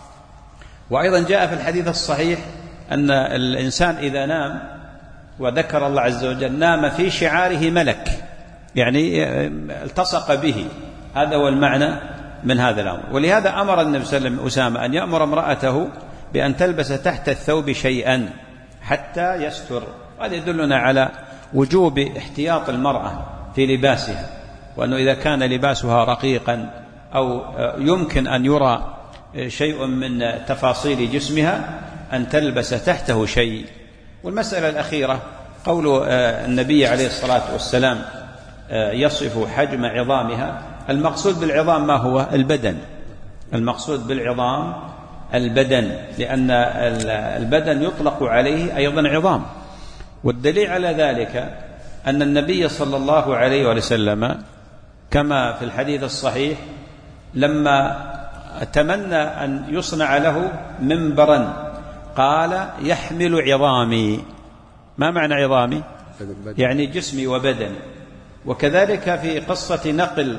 وأيضا جاء في الحديث الصحيح أن الإنسان إذا نام وذكر الله عز وجل نام في شعاره ملك، يعني التصق به. هذا هو المعنى من هذا الأمر. ولهذا أمر النبي صلى الله عليه وسلم أسامة أن يأمر امرأته بأن تلبس تحت الثوب شيئا حتى يستر. هذا يدلنا على وجوب احتياط المرأة في لباسها، وأنه إذا كان لباسها رقيقا أو يمكن أن يرى شيء من تفاصيل جسمها أن تلبس تحته شيء. والمسألة الأخيرة قول النبي عليه الصلاة والسلام يصف حجم عظامها. المقصود بالعظام ما هو؟ البدن. المقصود بالعظام البدن، لأن البدن يطلق عليه أيضا عظام. والدليل على ذلك أن النبي صلى الله عليه وسلم كما في الحديث الصحيح لما تمنى أن يصنع له منبرا قال: يحمل عظامي. ما معنى عظامي؟ يعني جسمي وبدني. وكذلك في قصة نقل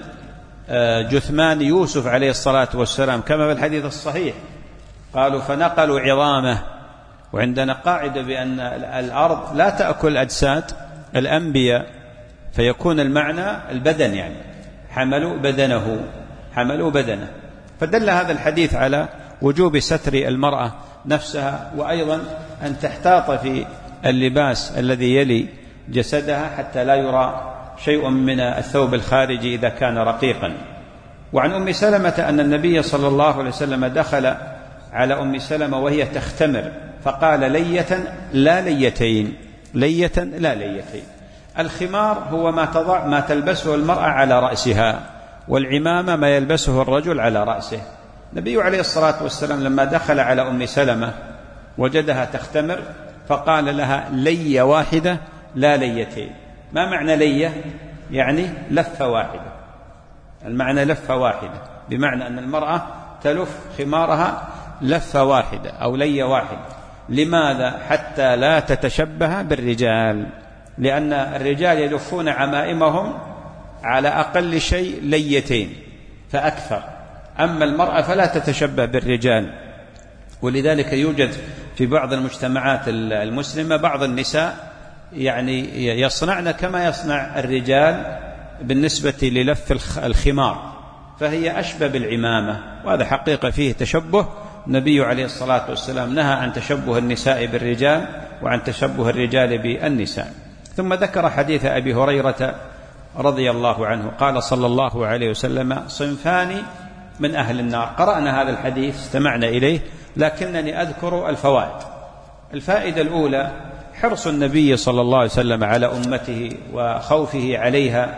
جثمان يوسف عليه الصلاة والسلام كما في الحديث الصحيح قالوا: فنقلوا عظامه. وعندنا قاعدة بأن الأرض لا تأكل أجساد الأنبياء، فيكون المعنى البدن، يعني حملوا بدنه، حملوا بدنه. فدل هذا الحديث على وجوب ستر المرأة نفسها، وأيضا أن تحتاط في اللباس الذي يلي جسدها حتى لا يرى شيء من الثوب الخارجي إذا كان رقيقا. وعن أم سلمة أن النبي صلى الله عليه وسلم دخل على أم سلمة وهي تختمر فقال: لية لا ليتين، لية لا ليتين. الخمار هو ما تضع ما تلبسه المرأة على رأسها، والعمامة ما يلبسه الرجل على رأسه. النبي عليه الصلاة والسلام لما دخل على أم سلمة وجدها تختمر فقال لها: لية واحدة لا ليتين. ما معنى لية؟ يعني لفة واحدة. المعنى لفة واحدة، بمعنى أن المرأة تلف خمارها لفة واحدة أو لية واحدة. لماذا؟ حتى لا تتشبه بالرجال، لأن الرجال يلفون عمائمهم على أقل شيء ليتين فأكثر، أما المرأة فلا تتشبه بالرجال. ولذلك يوجد في بعض المجتمعات المسلمة بعض النساء يعني يصنعن كما يصنع الرجال بالنسبة للف الخمار، فهي أشبه بالعمامة، وهذا حقيقة فيه تشبه. النبي عليه الصلاة والسلام نهى عن تشبه النساء بالرجال وعن تشبه الرجال بالنساء. ثم ذكر حديث أبي هريرة رضي الله عنه قال صلى الله عليه وسلم: صنفان من أهل النار. قرأنا هذا الحديث استمعنا إليه، لكنني أذكر الفوائد. الفائدة الأولى: حرص النبي صلى الله عليه وسلم على أمته وخوفه عليها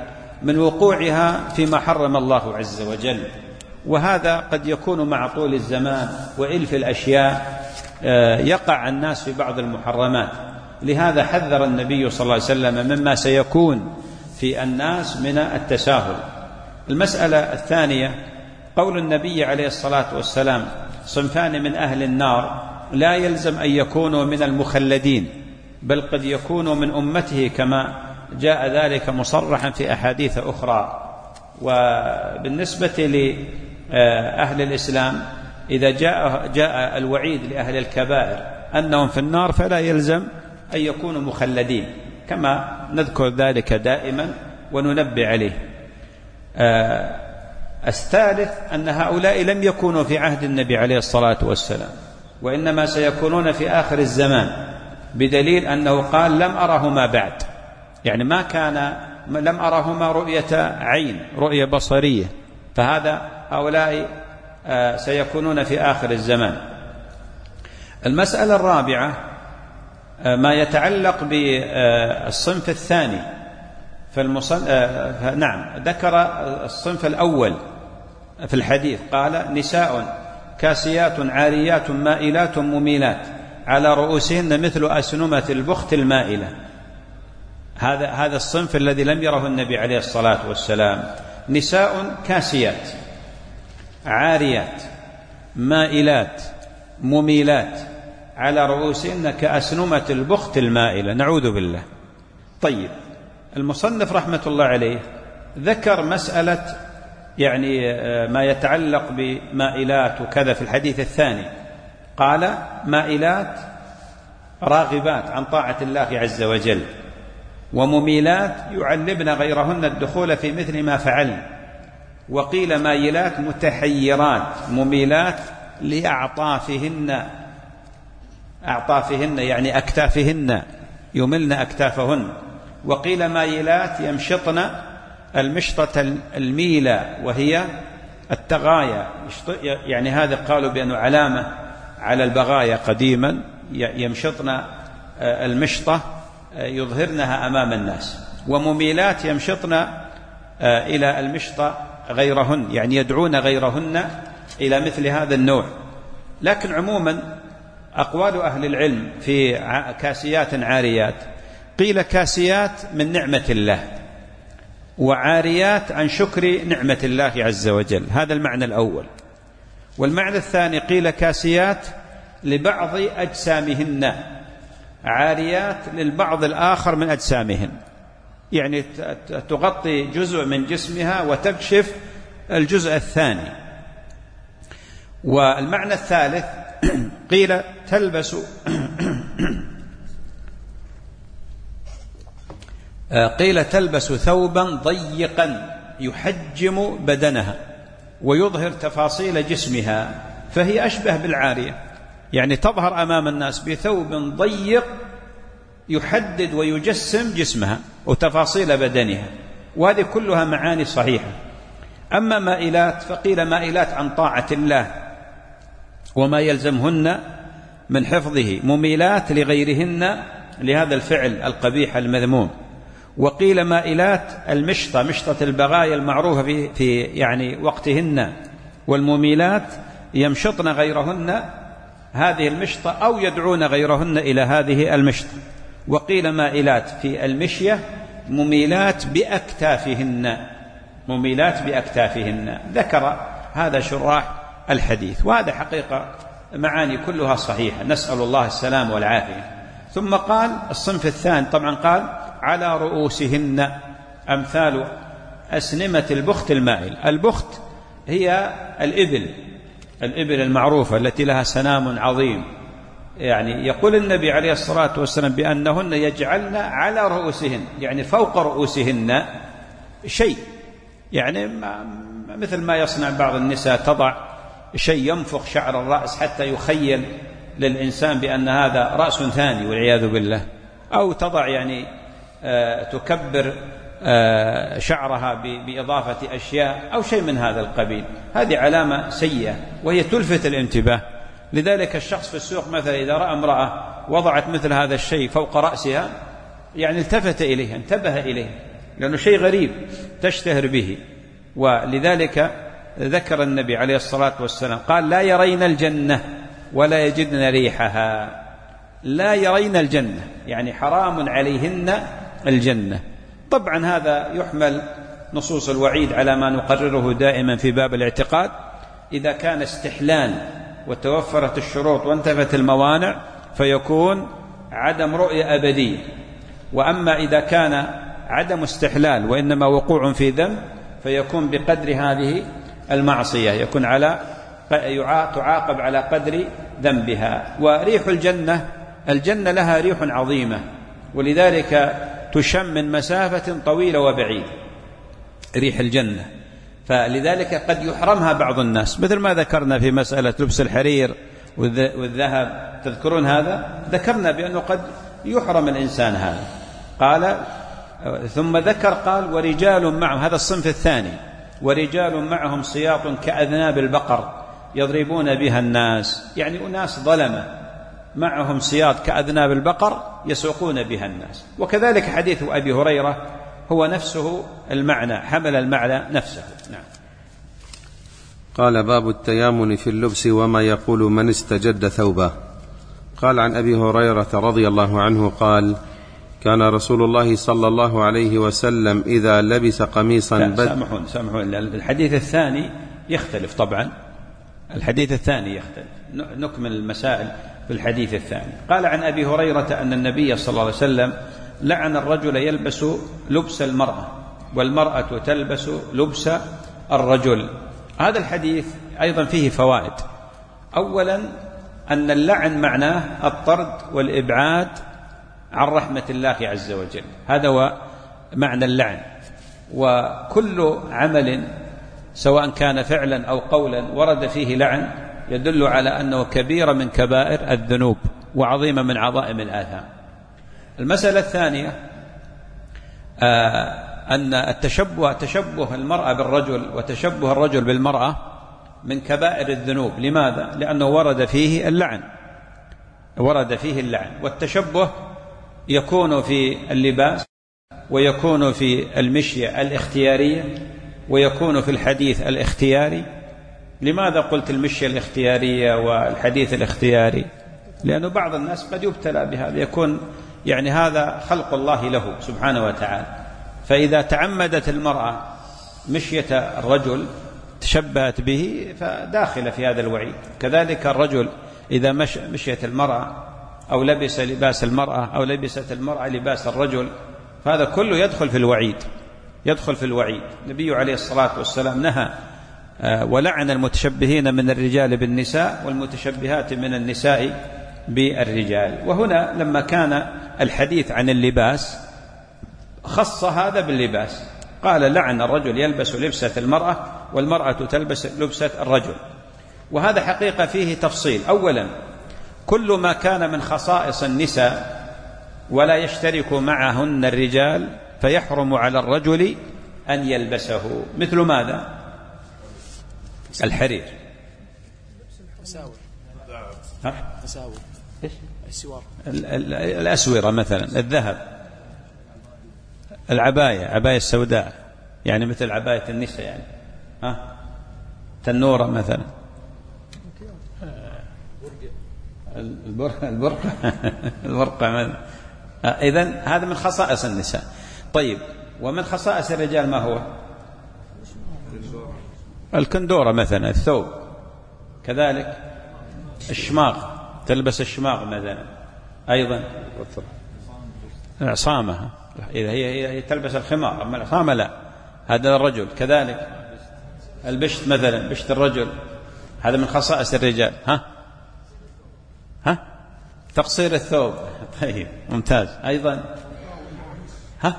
من وقوعها فيما حرم الله عز وجل، وهذا قد يكون مع طول الزمان وإلف الأشياء يقع الناس في بعض المحرمات. لهذا حذر النبي صلى الله عليه وسلم مما سيكون في الناس من التساهل. المسألة الثانية قول النبي عليه الصلاة والسلام صنفان من أهل النار، لا يلزم أن يكونوا من المخلدين، بل قد يكونوا من أمته كما جاء ذلك مصرحا في أحاديث أخرى. وبالنسبة لأهل الإسلام إذا جاء, جاء الوعيد لأهل الكبائر أنهم في النار فلا يلزم أن يكونوا مخلدين، كما نذكر ذلك دائما وننبه عليه. الثالث أن هؤلاء لم يكونوا في عهد النبي عليه الصلاة والسلام، وإنما سيكونون في آخر الزمان، بدليل أنه قال لم أرهما بعد، يعني ما كان لم أرهما رؤية عين، رؤية بصرية، فهذا هؤلاء سيكونون في آخر الزمان. المسألة الرابعة ما يتعلق بالصنف الثاني، فالمصن... نعم ذكر الصنف الأول في الحديث، قال نساء كاسيات عاريات مائلات مميلات على رؤوسهن مثل أسنمة البخت المائلة. هذا هذا الصنف الذي لم يره النبي عليه الصلاة والسلام. نساء كاسيات عاريات مائلات مميلات على رؤوسهن كأسنمة البخت المائلة، نعوذ بالله. طيب، المصنف رحمة الله عليه ذكر مسألة يعني ما يتعلق بمائلات وكذا في الحديث الثاني، قال مائلات راغبات عن طاعة الله عز وجل، ومميلات يعلبن غيرهن الدخول في مثل ما فعلن، وقيل مائلات متحيرات مميلات لأعطافهن، أعطافهن يعني أكتافهن، يملن أكتافهن. وقيل مائلات يمشطن المشطة الميلة وهي التغاية، يعني هذا قالوا بأنه علامة على البغايا قديما، يمشطن المشطة يظهرنها أمام الناس. ومميلات يمشطن إلى المشطة غيرهن، يعني يدعون غيرهن إلى مثل هذا النوع. لكن عموما أقوال أهل العلم في كاسيات عاريات، قيل كاسيات من نعمة الله، وعاريات عن شكر نعمة الله عز وجل، هذا المعنى الأول. والمعنى الثاني قيل كاسيات لبعض أجسامهن، عاريات للبعض الآخر من أجسامهن، يعني تغطي جزء من جسمها وتكشف الجزء الثاني. والمعنى الثالث قيل تلبس قيل تلبس ثوبا ضيقا يحجم بدنها ويظهر تفاصيل جسمها، فهي أشبه بالعارية، يعني تظهر أمام الناس بثوب ضيق يحدد ويجسم جسمها وتفاصيل بدنها، وهذه كلها معاني صحيحة. أما مائلات فقيل مائلات عن طاعة الله وما يلزمهن من حفظه، مميلات لغيرهن لهذا الفعل القبيح المذموم. وقيل مائلات المشطة، مشطة البغايا المعروفة في, في يعني وقتهن، والمميلات يمشطن غيرهن هذه المشطة أو يدعون غيرهن إلى هذه المشطة. وقيل مائلات في المشية مميلات بأكتافهن، مميلات بأكتافهن. ذكر هذا شراح الحديث، وهذا حقيقة معاني كلها صحيحة، نسأل الله السلام والعافية. ثم قال الصنف الثاني، طبعا قال على رؤوسهن أمثال أسنمة البخت المائل. البخت هي الإبل، الإبل المعروفة التي لها سنام عظيم، يعني يقول النبي عليه الصلاة والسلام بأنهن يجعلن على رؤوسهن، يعني فوق رؤوسهن شيء، يعني مثل ما يصنع بعض النساء، تضع شيء ينفخ شعر الرأس حتى يخيل للإنسان بأن هذا رأس ثاني والعياذ بالله، أو تضع يعني آه تكبر آه شعرها بإضافة أشياء أو شيء من هذا القبيل. هذه علامة سيئة وهي تلفت الانتباه. لذلك الشخص في السوق مثلا إذا رأى امرأة وضعت مثل هذا الشيء فوق رأسها، يعني التفت إليه، انتبه إليه، لأنه شيء غريب تشتهر به. ولذلك ذكر النبي عليه الصلاة والسلام قال لا يرين الجنة ولا يجدن ريحها. لا يرين الجنة يعني حرام عليهن الجنة. طبعا هذا يحمل نصوص الوعيد على ما نقرره دائما في باب الاعتقاد. إذا كان استحلال وتوفرت الشروط وانتفت الموانع فيكون عدم رؤية أبدية. وأما إذا كان عدم استحلال وإنما وقوع في ذنب فيكون بقدر هذه المعصية، يكون على تعاقب على قدر ذنبها. وريح الجنة، الجنة لها ريح عظيمة، ولذلك تشم من مسافة طويلة وبعيدة ريح الجنة. فلذلك قد يحرمها بعض الناس، مثل ما ذكرنا في مسألة لبس الحرير والذهب، تذكرون هذا؟ ذكرنا بأنه قد يحرم الإنسان هذا. قال ثم ذكر قال ورجال معهم، هذا الصنف الثاني، ورجال معهم سياط كأذناب البقر يضربون بها الناس، يعني أناس ظلمة معهم سياط كأذناب البقر يسوقون بها الناس. وكذلك حديث أبي هريرة هو نفسه المعنى، حمل المعنى نفسه. نعم. قال باب التيامن في اللبس وما يقول من استجد ثوبه. قال عن أبي هريرة رضي الله عنه قال كان رسول الله صلى الله عليه وسلم إذا لبس قميصا بد... سامحون سامحون الحديث الثاني يختلف طبعا، الحديث الثاني يختلف، نكمل المسائل في الحديث الثاني. قال عن أبي هريرة أن النبي صلى الله عليه وسلم لعن الرجل يلبس لبس المرأة والمرأة تلبس لبس الرجل. هذا الحديث أيضا فيه فوائد. أولا أن اللعن معناه الطرد والإبعاد عن رحمة الله عز وجل، هذا هو معنى اللعن. وكل عمل سواء كان فعلا أو قولا ورد فيه لعن يدل على أنه كبيرة من كبائر الذنوب وعظيمة من عظائم الآثام. المسألة الثانية آه أن التشبه تشبه المرأة بالرجل وتشبه الرجل بالمرأة من كبائر الذنوب. لماذا؟ لأنه ورد فيه اللعن، ورد فيه اللعن. والتشبه يكون في اللباس، ويكون في المشية الاختيارية، ويكون في الحديث الاختياري. لماذا قلت المشية الاختيارية والحديث الاختياري؟ لأنه بعض الناس قد يبتلى بهذا، يكون يعني هذا خلق الله له سبحانه وتعالى. فإذا تعمدت المرأة مشية الرجل تشبهت به فداخل في هذا الوعيد. كذلك الرجل إذا مش مشيت المرأة أو لبس لباس المرأة أو لبست المرأة لباس الرجل، فهذا كله يدخل في الوعيد، يدخل في الوعيد. النبي عليه الصلاة والسلام نهى ولعن المتشبهين من الرجال بالنساء والمتشبهات من النساء بالرجال. وهنا لما كان الحديث عن اللباس خص هذا باللباس، قال لعن الرجل يلبس لبسة المرأة والمرأة تلبس لبسة الرجل. وهذا حقيقة فيه تفصيل. أولا كل ما كان من خصائص النساء ولا يشترك معهن الرجال فيحرم على الرجل أن يلبسه. مثل ماذا؟ الحرير، الأساور، الأسورة مثلا، الذهب، العباية، عباية السوداء يعني مثل عباية النساء يعني ها، تنورة مثلا، البرقة البرقة البرقة. إذن هذا من خصائص النساء. طيب ومن خصائص الرجال ما هو؟ الكندورة مثلا، الثوب، كذلك الشماغ، تلبس الشماغ مثلا، أيضا العصامة إذا هي, هي تلبس الخمار، أما العصامة لا، هذا الرجل. كذلك البشت مثلا، بشت الرجل، هذا من خصائص الرجال. ها ها تقصير الثوب. طيب ممتاز. أيضا ها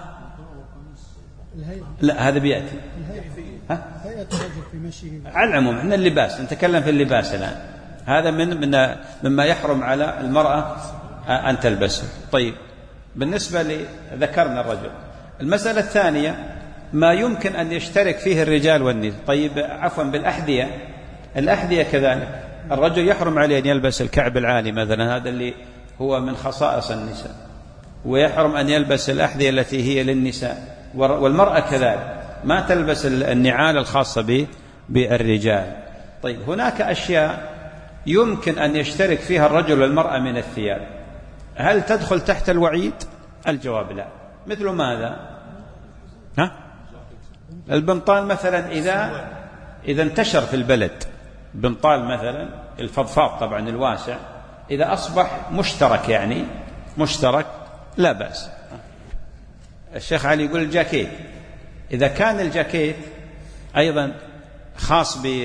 لا هذا بيأتي ها على العموم. احنا اللباس نتكلم في اللباس الآن، هذا من من مما يحرم على المرأة أن تلبسه. طيب بالنسبة لذكرنا الرجل. المسألة الثانية ما يمكن أن يشترك فيه الرجال والنساء. طيب عفوا بالأحذية، الأحذية كذلك الرجل يحرم عليه أن يلبس الكعب العالي مثلا، هذا اللي هو من خصائص النساء، ويحرم أن يلبس الأحذية التي هي للنساء، والمرأة كذلك ما تلبس النعال الخاصة بالرجال. طيب هناك أشياء يمكن أن يشترك فيها الرجل والمرأة من الثياب، هل تدخل تحت الوعيد؟ الجواب لا. مثل ماذا؟ ها؟ البنطال مثلا إذا إذا انتشر في البلد، بنطال مثلا الفضفاض طبعا الواسع، إذا أصبح مشترك يعني مشترك لا بأس. الشيخ علي يقول الجاكيت، إذا كان الجاكيت أيضا خاص ب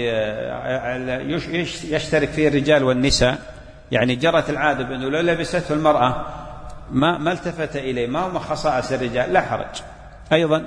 يشترك فيه الرجال والنساء، يعني جرت العادة بأنه لو لبسته المرأة ما ما التفت إليه، ما هو خصائص الرجال، لا حرج. أيضا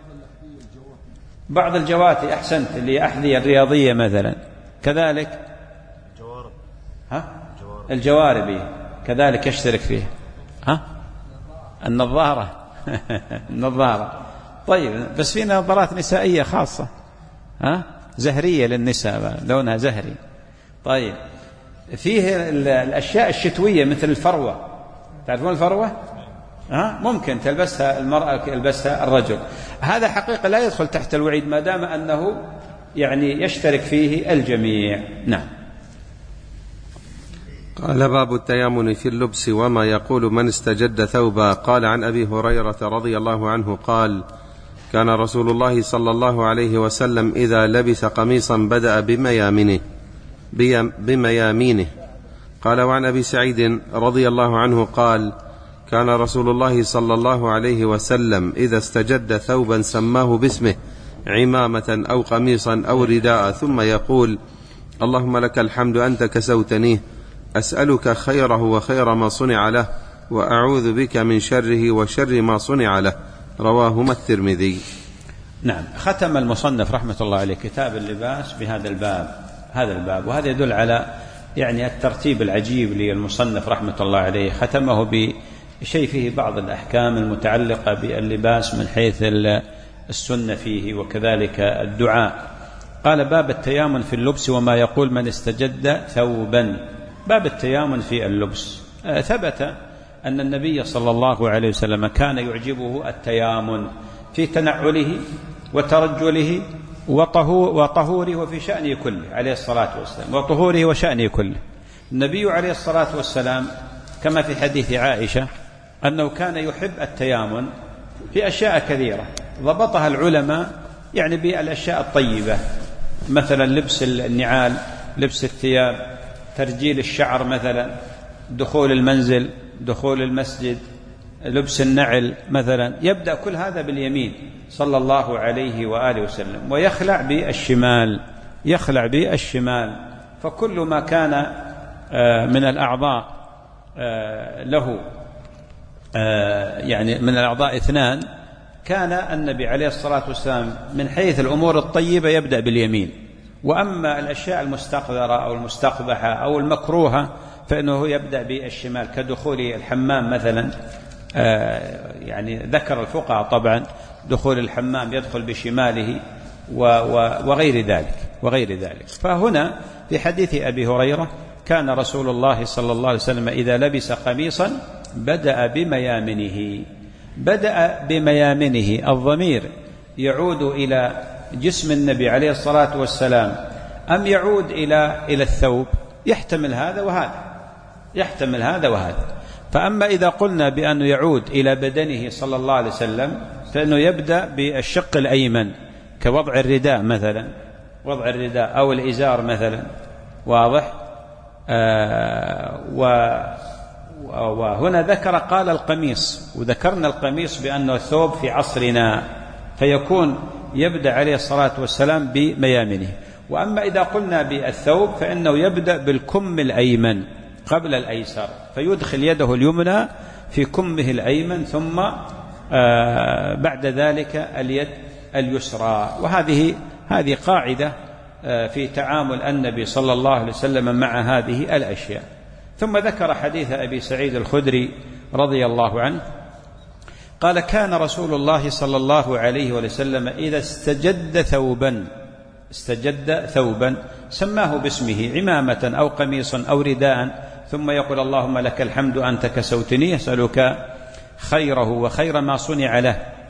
بعض الجواتي أحسنت اللي أحذية الرياضية مثلا كذلك، ها الجواربي كذلك يشترك فيه، ها النظارة النظارة. طيب بس في نظارات نسائية خاصة، ها زهرية للنساء لونها زهري. طيب فيه الأشياء الشتوية مثل الفروة، تعرفون الفروة؟ ها ممكن تلبسها المرأة يلبسها الرجل، هذا حقيقة لا يدخل تحت الوعيد ما دام أنه يعني يشترك فيه الجميع. نعم. قال باب التيامن في اللبس وما يقول من استجد ثوبا. قال عن أبي هريرة رضي الله عنه قال كان رسول الله صلى الله عليه وسلم إذا لبس قميصا بدأ بميامنه بميامينه. قال وعن أبي سعيد رضي الله عنه قال كان رسول الله صلى الله عليه وسلم إذا استجد ثوبا سماه باسمه عمامة أو قميصا أو رداء ثم يقول اللهم لك الحمد أنت كسوتنيه، أسألك خيره وخير ما صنع له، وأعوذ بك من شره وشر ما صنع له. رواهما الترمذي. نعم. ختم المصنف رحمة الله عليه كتاب اللباس بهذا الباب هذا الباب وهذا يدل على يعني الترتيب العجيب للمصنف رحمة الله عليه، ختمه بشيء فيه بعض الأحكام المتعلقة باللباس من حيث السنة فيه وكذلك الدعاء. قال باب التيامن في اللبس وما يقول من استجد ثوبا. باب التيامن في اللبس، ثبت أن النبي صلى الله عليه وسلم كان يعجبه التيامن في تنعله وترجله وطهوره وفي شأنه كله عليه الصلاة والسلام، وطهوره وشأنه كله. النبي عليه الصلاة والسلام كما في حديث عائشة أنه كان يحب التيامن في أشياء كثيرة ضبطها العلماء يعني بالأشياء الطيبة، مثلا لبس النعال، لبس الثياب، ترجيل الشعر مثلا، دخول المنزل، دخول المسجد، لبس النعل مثلا، يبدأ كل هذا باليمين صلى الله عليه وآله وسلم، ويخلع بالشمال يخلع بالشمال. فكل ما كان من الأعضاء له يعني من الأعضاء اثنان كان النبي عليه الصلاة والسلام من حيث الأمور الطيبة يبدأ باليمين، وأما الأشياء المستقذرة أو المستقبحة أو المكروهة فإنه يبدأ بالشمال، كدخول الحمام مثلا. يعني ذكر الفقهاء طبعا دخول الحمام يدخل بشماله وغير ذلك وغير ذلك. فهنا في حديث أبي هريرة كان رسول الله صلى الله عليه وسلم إذا لبس قميصا بدأ بميامنه. بدأ بميامنه، الضمير يعود إلى جسم النبي عليه الصلاة والسلام أم يعود إلى إلى الثوب؟ يحتمل هذا وهذا يحتمل هذا وهذا. فأما إذا قلنا بأنه يعود إلى بدنه صلى الله عليه وسلم فإنه يبدأ بالشق الأيمن كوضع الرداء مثلا، وضع الرداء أو الإزار مثلا، واضح؟ آه وهنا ذكر قال القميص، وذكرنا القميص بأنه ثوب في عصرنا، فيكون يبدأ عليه الصلاة والسلام بميامنه. وأما إذا قلنا بالثوب فإنه يبدأ بالكم الأيمن قبل الأيسر، فيدخل يده اليمنى في كمه الأيمن ثم آه بعد ذلك اليد اليسرى. وهذه هذه قاعدة آه في تعامل النبي صلى الله عليه وسلم مع هذه الأشياء. ثم ذكر حديث أبي سعيد الخدري رضي الله عنه قال كان رسول الله صلى الله عليه وسلم إذا استجد ثوبا استجد ثوبا سماه باسمه عمامة أو قميصا أو رداء، ثم يقول اللهم لك الحمد أنت كسوتني، أسألك خيره وخير ما صنع له،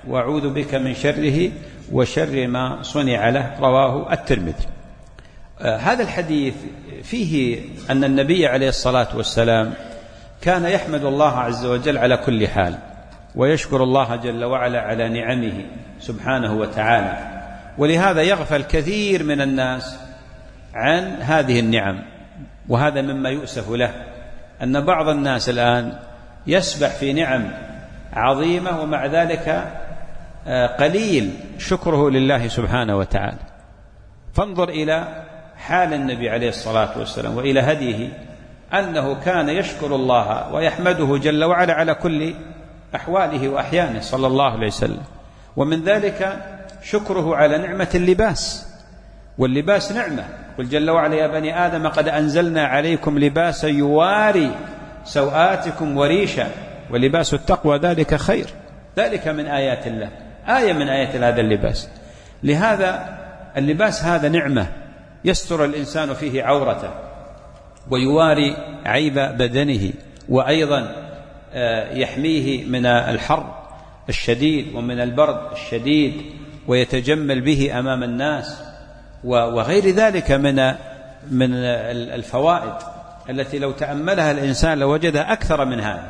وأعوذ بك من شره وشر ما صنع له، رواه الترمذي. آه هذا الحديث فيه أن النبي عليه الصلاة والسلام كان يحمد الله عز وجل على كل حال، ويشكر الله جل وعلا على نعمه سبحانه وتعالى، ولهذا يغفل كثير من الناس عن هذه النعم. وهذا مما يؤسف له، أن بعض الناس الآن يسبح في نعم عظيمة ومع ذلك قليل شكره لله سبحانه وتعالى. فانظر إلى حال النبي عليه الصلاة والسلام وإلى هديه، أنه كان يشكر الله ويحمده جل وعلا على كل أحواله وأحيانه صلى الله عليه وسلم. ومن ذلك شكره على نعمة اللباس، واللباس نعمة. قل جل وعلا يا بني آدم قد أنزلنا عليكم لباسا يواري سوآتكم وريشا ولباس التقوى ذلك خير. ذلك من آيات الله، آية من آيات هذا اللباس. لهذا اللباس هذا نعمة يستر الإنسان فيه عورته ويواري عيب بدنه، وأيضا يحميه من الحر الشديد ومن البرد الشديد، ويتجمل به أمام الناس، وغير ذلك من من الفوائد التي لو تأملها الإنسان لوجدها أكثر من هذا.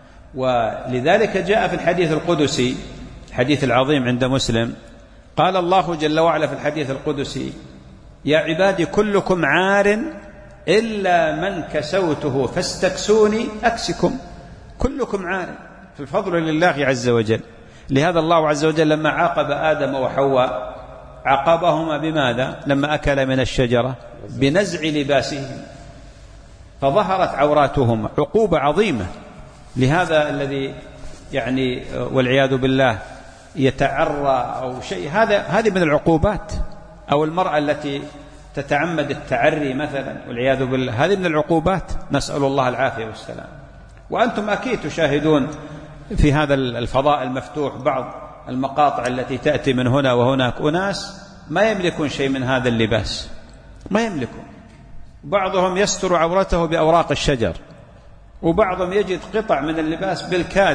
ولذلك جاء في الحديث القدسي، الحديث العظيم عند مسلم، قال الله جل وعلا في الحديث القدسي: يا عبادي كلكم عار إلا من كسوته فاستكسوني أكسكم. كلكم عار، في الفضل لله عز وجل. لهذا الله عز وجل لما عاقب آدم وحواء عاقبهما بماذا؟ لما أكل من الشجرة بنزع لباسهم فظهرت عوراتهما، عقوبة عظيمة. لهذا الذي يعني والعياذ بالله يتعرى أو شيء، هذا هذه من العقوبات. أو المرأة التي تتعمد التعري مثلا والعياذ بالله، هذه من العقوبات، نسأل الله العافية والسلام. وأنتم أكيد تشاهدون في هذا الفضاء المفتوح بعض المقاطع التي تأتي من هنا وهناك أناس ما يملكون شيء من هذا اللباس، ما يملكون. بعضهم يستر عورته بأوراق الشجر، وبعضهم يجد قطع من اللباس بالكاد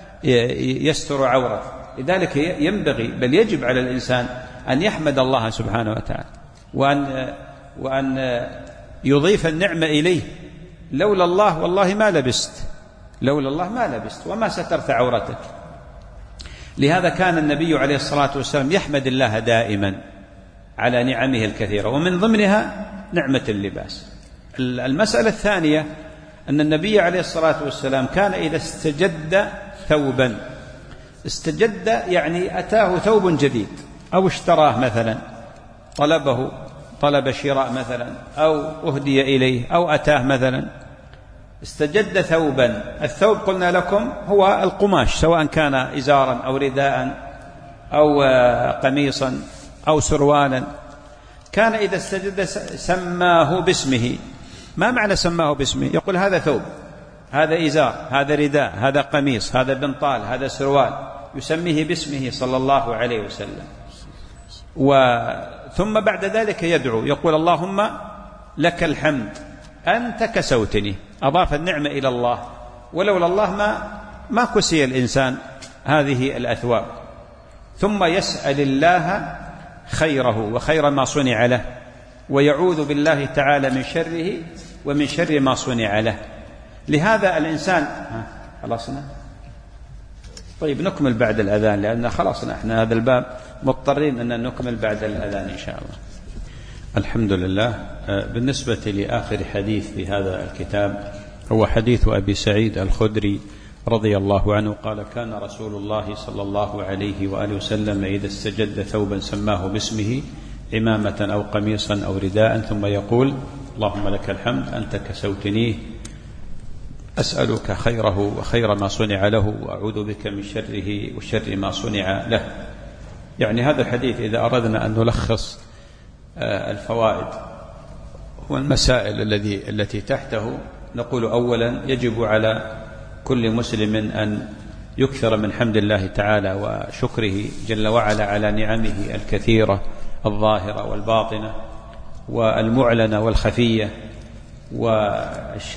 يستر عورته. لذلك ينبغي بل يجب على الإنسان أن يحمد الله سبحانه وتعالى، وأن, وأن يضيف النعمة إليه. لولا الله والله ما لبست، لولا الله ما لبست وما سترت عورتك. لهذا كان النبي عليه الصلاة والسلام يحمد الله دائما على نعمه الكثيرة، ومن ضمنها نعمة اللباس. المسألة الثانية أن النبي عليه الصلاة والسلام كان إذا استجد ثوبا، استجد يعني أتاه ثوب جديد أو اشتراه مثلا، طلبه طلب شراء مثلا، أو أهدي إليه أو أتاه مثلا، استجد ثوبا. الثوب قلنا لكم هو القماش، سواء كان إزارا أو رداء أو قميصا أو سروالا. كان إذا استجد سماه باسمه. ما معنى سماه باسمه؟ يقول هذا ثوب، هذا إزار، هذا رداء، هذا قميص، هذا بنطال، هذا سروال، يسميه باسمه صلى الله عليه وسلم. وثم بعد ذلك يدعو يقول اللهم لك الحمد أنت كسوتني، أضاف النعمة إلى الله، ولولا الله ما ما كسي الإنسان هذه الأثواب. ثم يسأل الله خيره وخير ما صنع له، ويعوذ بالله تعالى من شره ومن شر ما صنع له. لهذا الإنسان خلاصنا طيب نكمل بعد الأذان، لأن خلاصنا احنا هذا الباب مضطرين أن نكمل بعد الأذان إن شاء الله. الحمد لله. بالنسبة لآخر حديث في هذا الكتاب هو حديث أبي سعيد الخدري رضي الله عنه قال: كان رسول الله صلى الله عليه وآله وسلم إذا استجد ثوبا سماه باسمه، عمامة أو قميصا أو رداء، ثم يقول اللهم لك الحمد أنت كسوتنيه، أسألك خيره وخير ما صنع له، وأعوذ بك من شره وشر ما صنع له. يعني هذا الحديث إذا أردنا أن نلخص الفوائد والمسائل الذي التي تحته، نقول أولا يجب على كل مسلم أن يكثر من حمد الله تعالى وشكره جل وعلا على نعمه الكثيرة الظاهرة والباطنة والمعلنة والخفية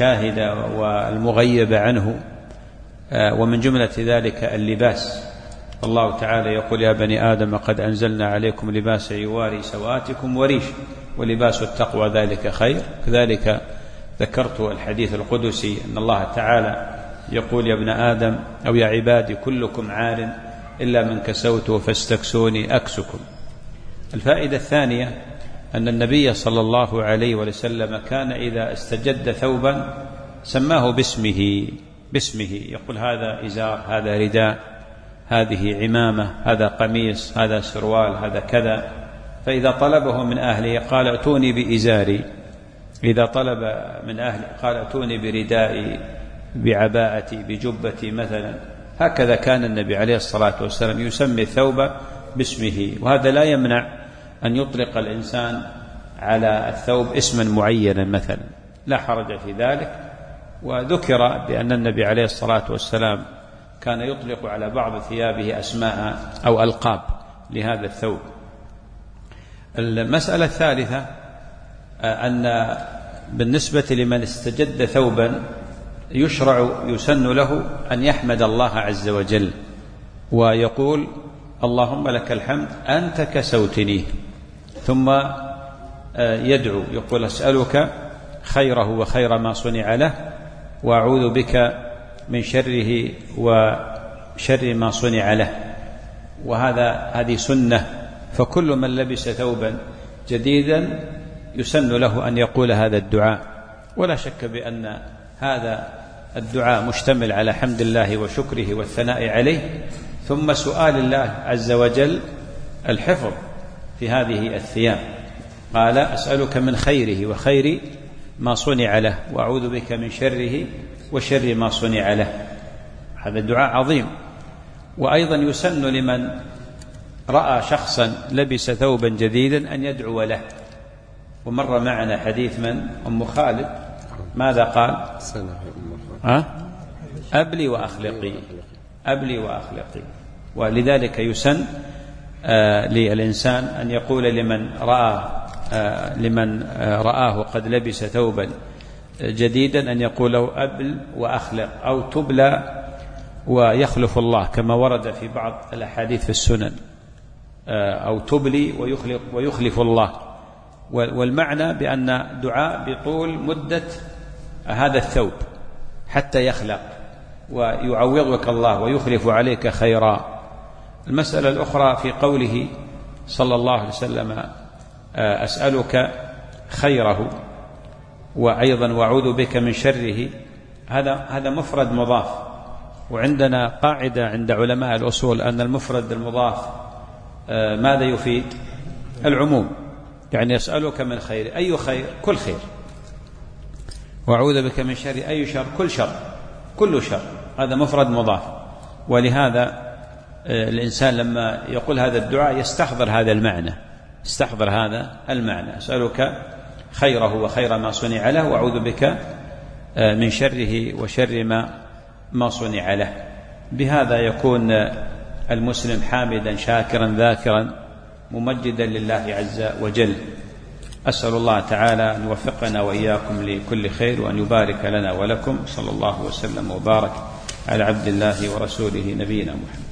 والشاهدة والمغيبة عنه، ومن جملة ذلك اللباس. الله تعالى يقول يا بني آدم قد أنزلنا عليكم لباسا يواري سوآتكم وريش ولباس التقوى ذلك خير. كذلك ذكرت الحديث القدسي أن الله تعالى يقول يا ابن آدم أو يا عبادي كلكم عار إلا من كسوته فاستكسوني أكسكم. الفائدة الثانية أن النبي صلى الله عليه وسلم كان إذا استجد ثوبا سماه باسمه باسمه يقول هذا إزار، هذا رداء، هذه عمامة، هذا قميص، هذا سروال، هذا كذا. فإذا طلبه من أهله قال ائتوني بإزاري، إذا طلب من أهله قال ائتوني بردائي، بعباءتي، بجبتي مثلا. هكذا كان النبي عليه الصلاة والسلام يسمي الثوب باسمه. وهذا لا يمنع أن يطلق الإنسان على الثوب اسما معينا مثلا، لا حرج في ذلك. وذكر بأن النبي عليه الصلاة والسلام كان يطلق على بعض ثيابه أسماء أو ألقاب لهذا الثوب. المسألة الثالثة أن بالنسبة لمن استجد ثوبا يشرع يسن له أن يحمد الله عز وجل ويقول اللهم لك الحمد أنت كسوتني، ثم يدعو يقول أسألك خيره وخير ما صنع له وأعوذ بك من شره وشر ما صنع له. وهذا هذه سنة، فكل من لبس ثوبا جديدا يسن له أن يقول هذا الدعاء. ولا شك بأن هذا الدعاء مشتمل على حمد الله وشكره والثناء عليه، ثم سؤال الله عز وجل الحفظ في هذه الثياب. قال أسألك من خيره وخير ما صنع له وأعوذ بك من شره وشر ما صنع له. هذا الدعاء عظيم. وأيضا يسن لمن رأى شخصا لبس ثوبا جديدا أن يدعو له. ومر معنا حديث من أم خالد ماذا قال؟ أه؟ أبلي وأخلقي، أبلي وأخلقي. ولذلك يسن آه للإنسان أن يقول لمن رأى آه لمن آه رآه قد لبس ثوبا جديدا أن يقول له أبل وأخلق أو تبلى ويخلف الله، كما ورد في بعض الأحاديث في السنن، آه أو تبلي ويخلف, ويخلف الله. والمعنى بأن دعاء بطول مدة هذا الثوب حتى يخلق ويعوضك الله ويخلف عليك خيرا. المسألة الأخرى في قوله صلى الله عليه وسلم أسألك خيره وأيضا وأعوذ بك من شره، هذا هذا مفرد مضاف. وعندنا قاعدة عند علماء الأصول أن المفرد المضاف ماذا يفيد؟ العموم. يعني يسألك من خير، أي خير؟ كل خير. وأعوذ بك من شر، أي شر؟ كل شر، كل شر. هذا مفرد مضاف. ولهذا الإنسان لما يقول هذا الدعاء يستحضر هذا المعنى، يستحضر هذا المعنى. أسألك خيره وخير ما صنع له وأعوذ بك من شره وشر ما ما صنع له. بهذا يكون المسلم حامدا شاكرا ذاكرا ممجدا لله عز وجل. أسأل الله تعالى أن يوفقنا وإياكم لكل خير وأن يبارك لنا ولكم. صلى الله وسلم وبارك على عبد الله ورسوله نبينا محمد.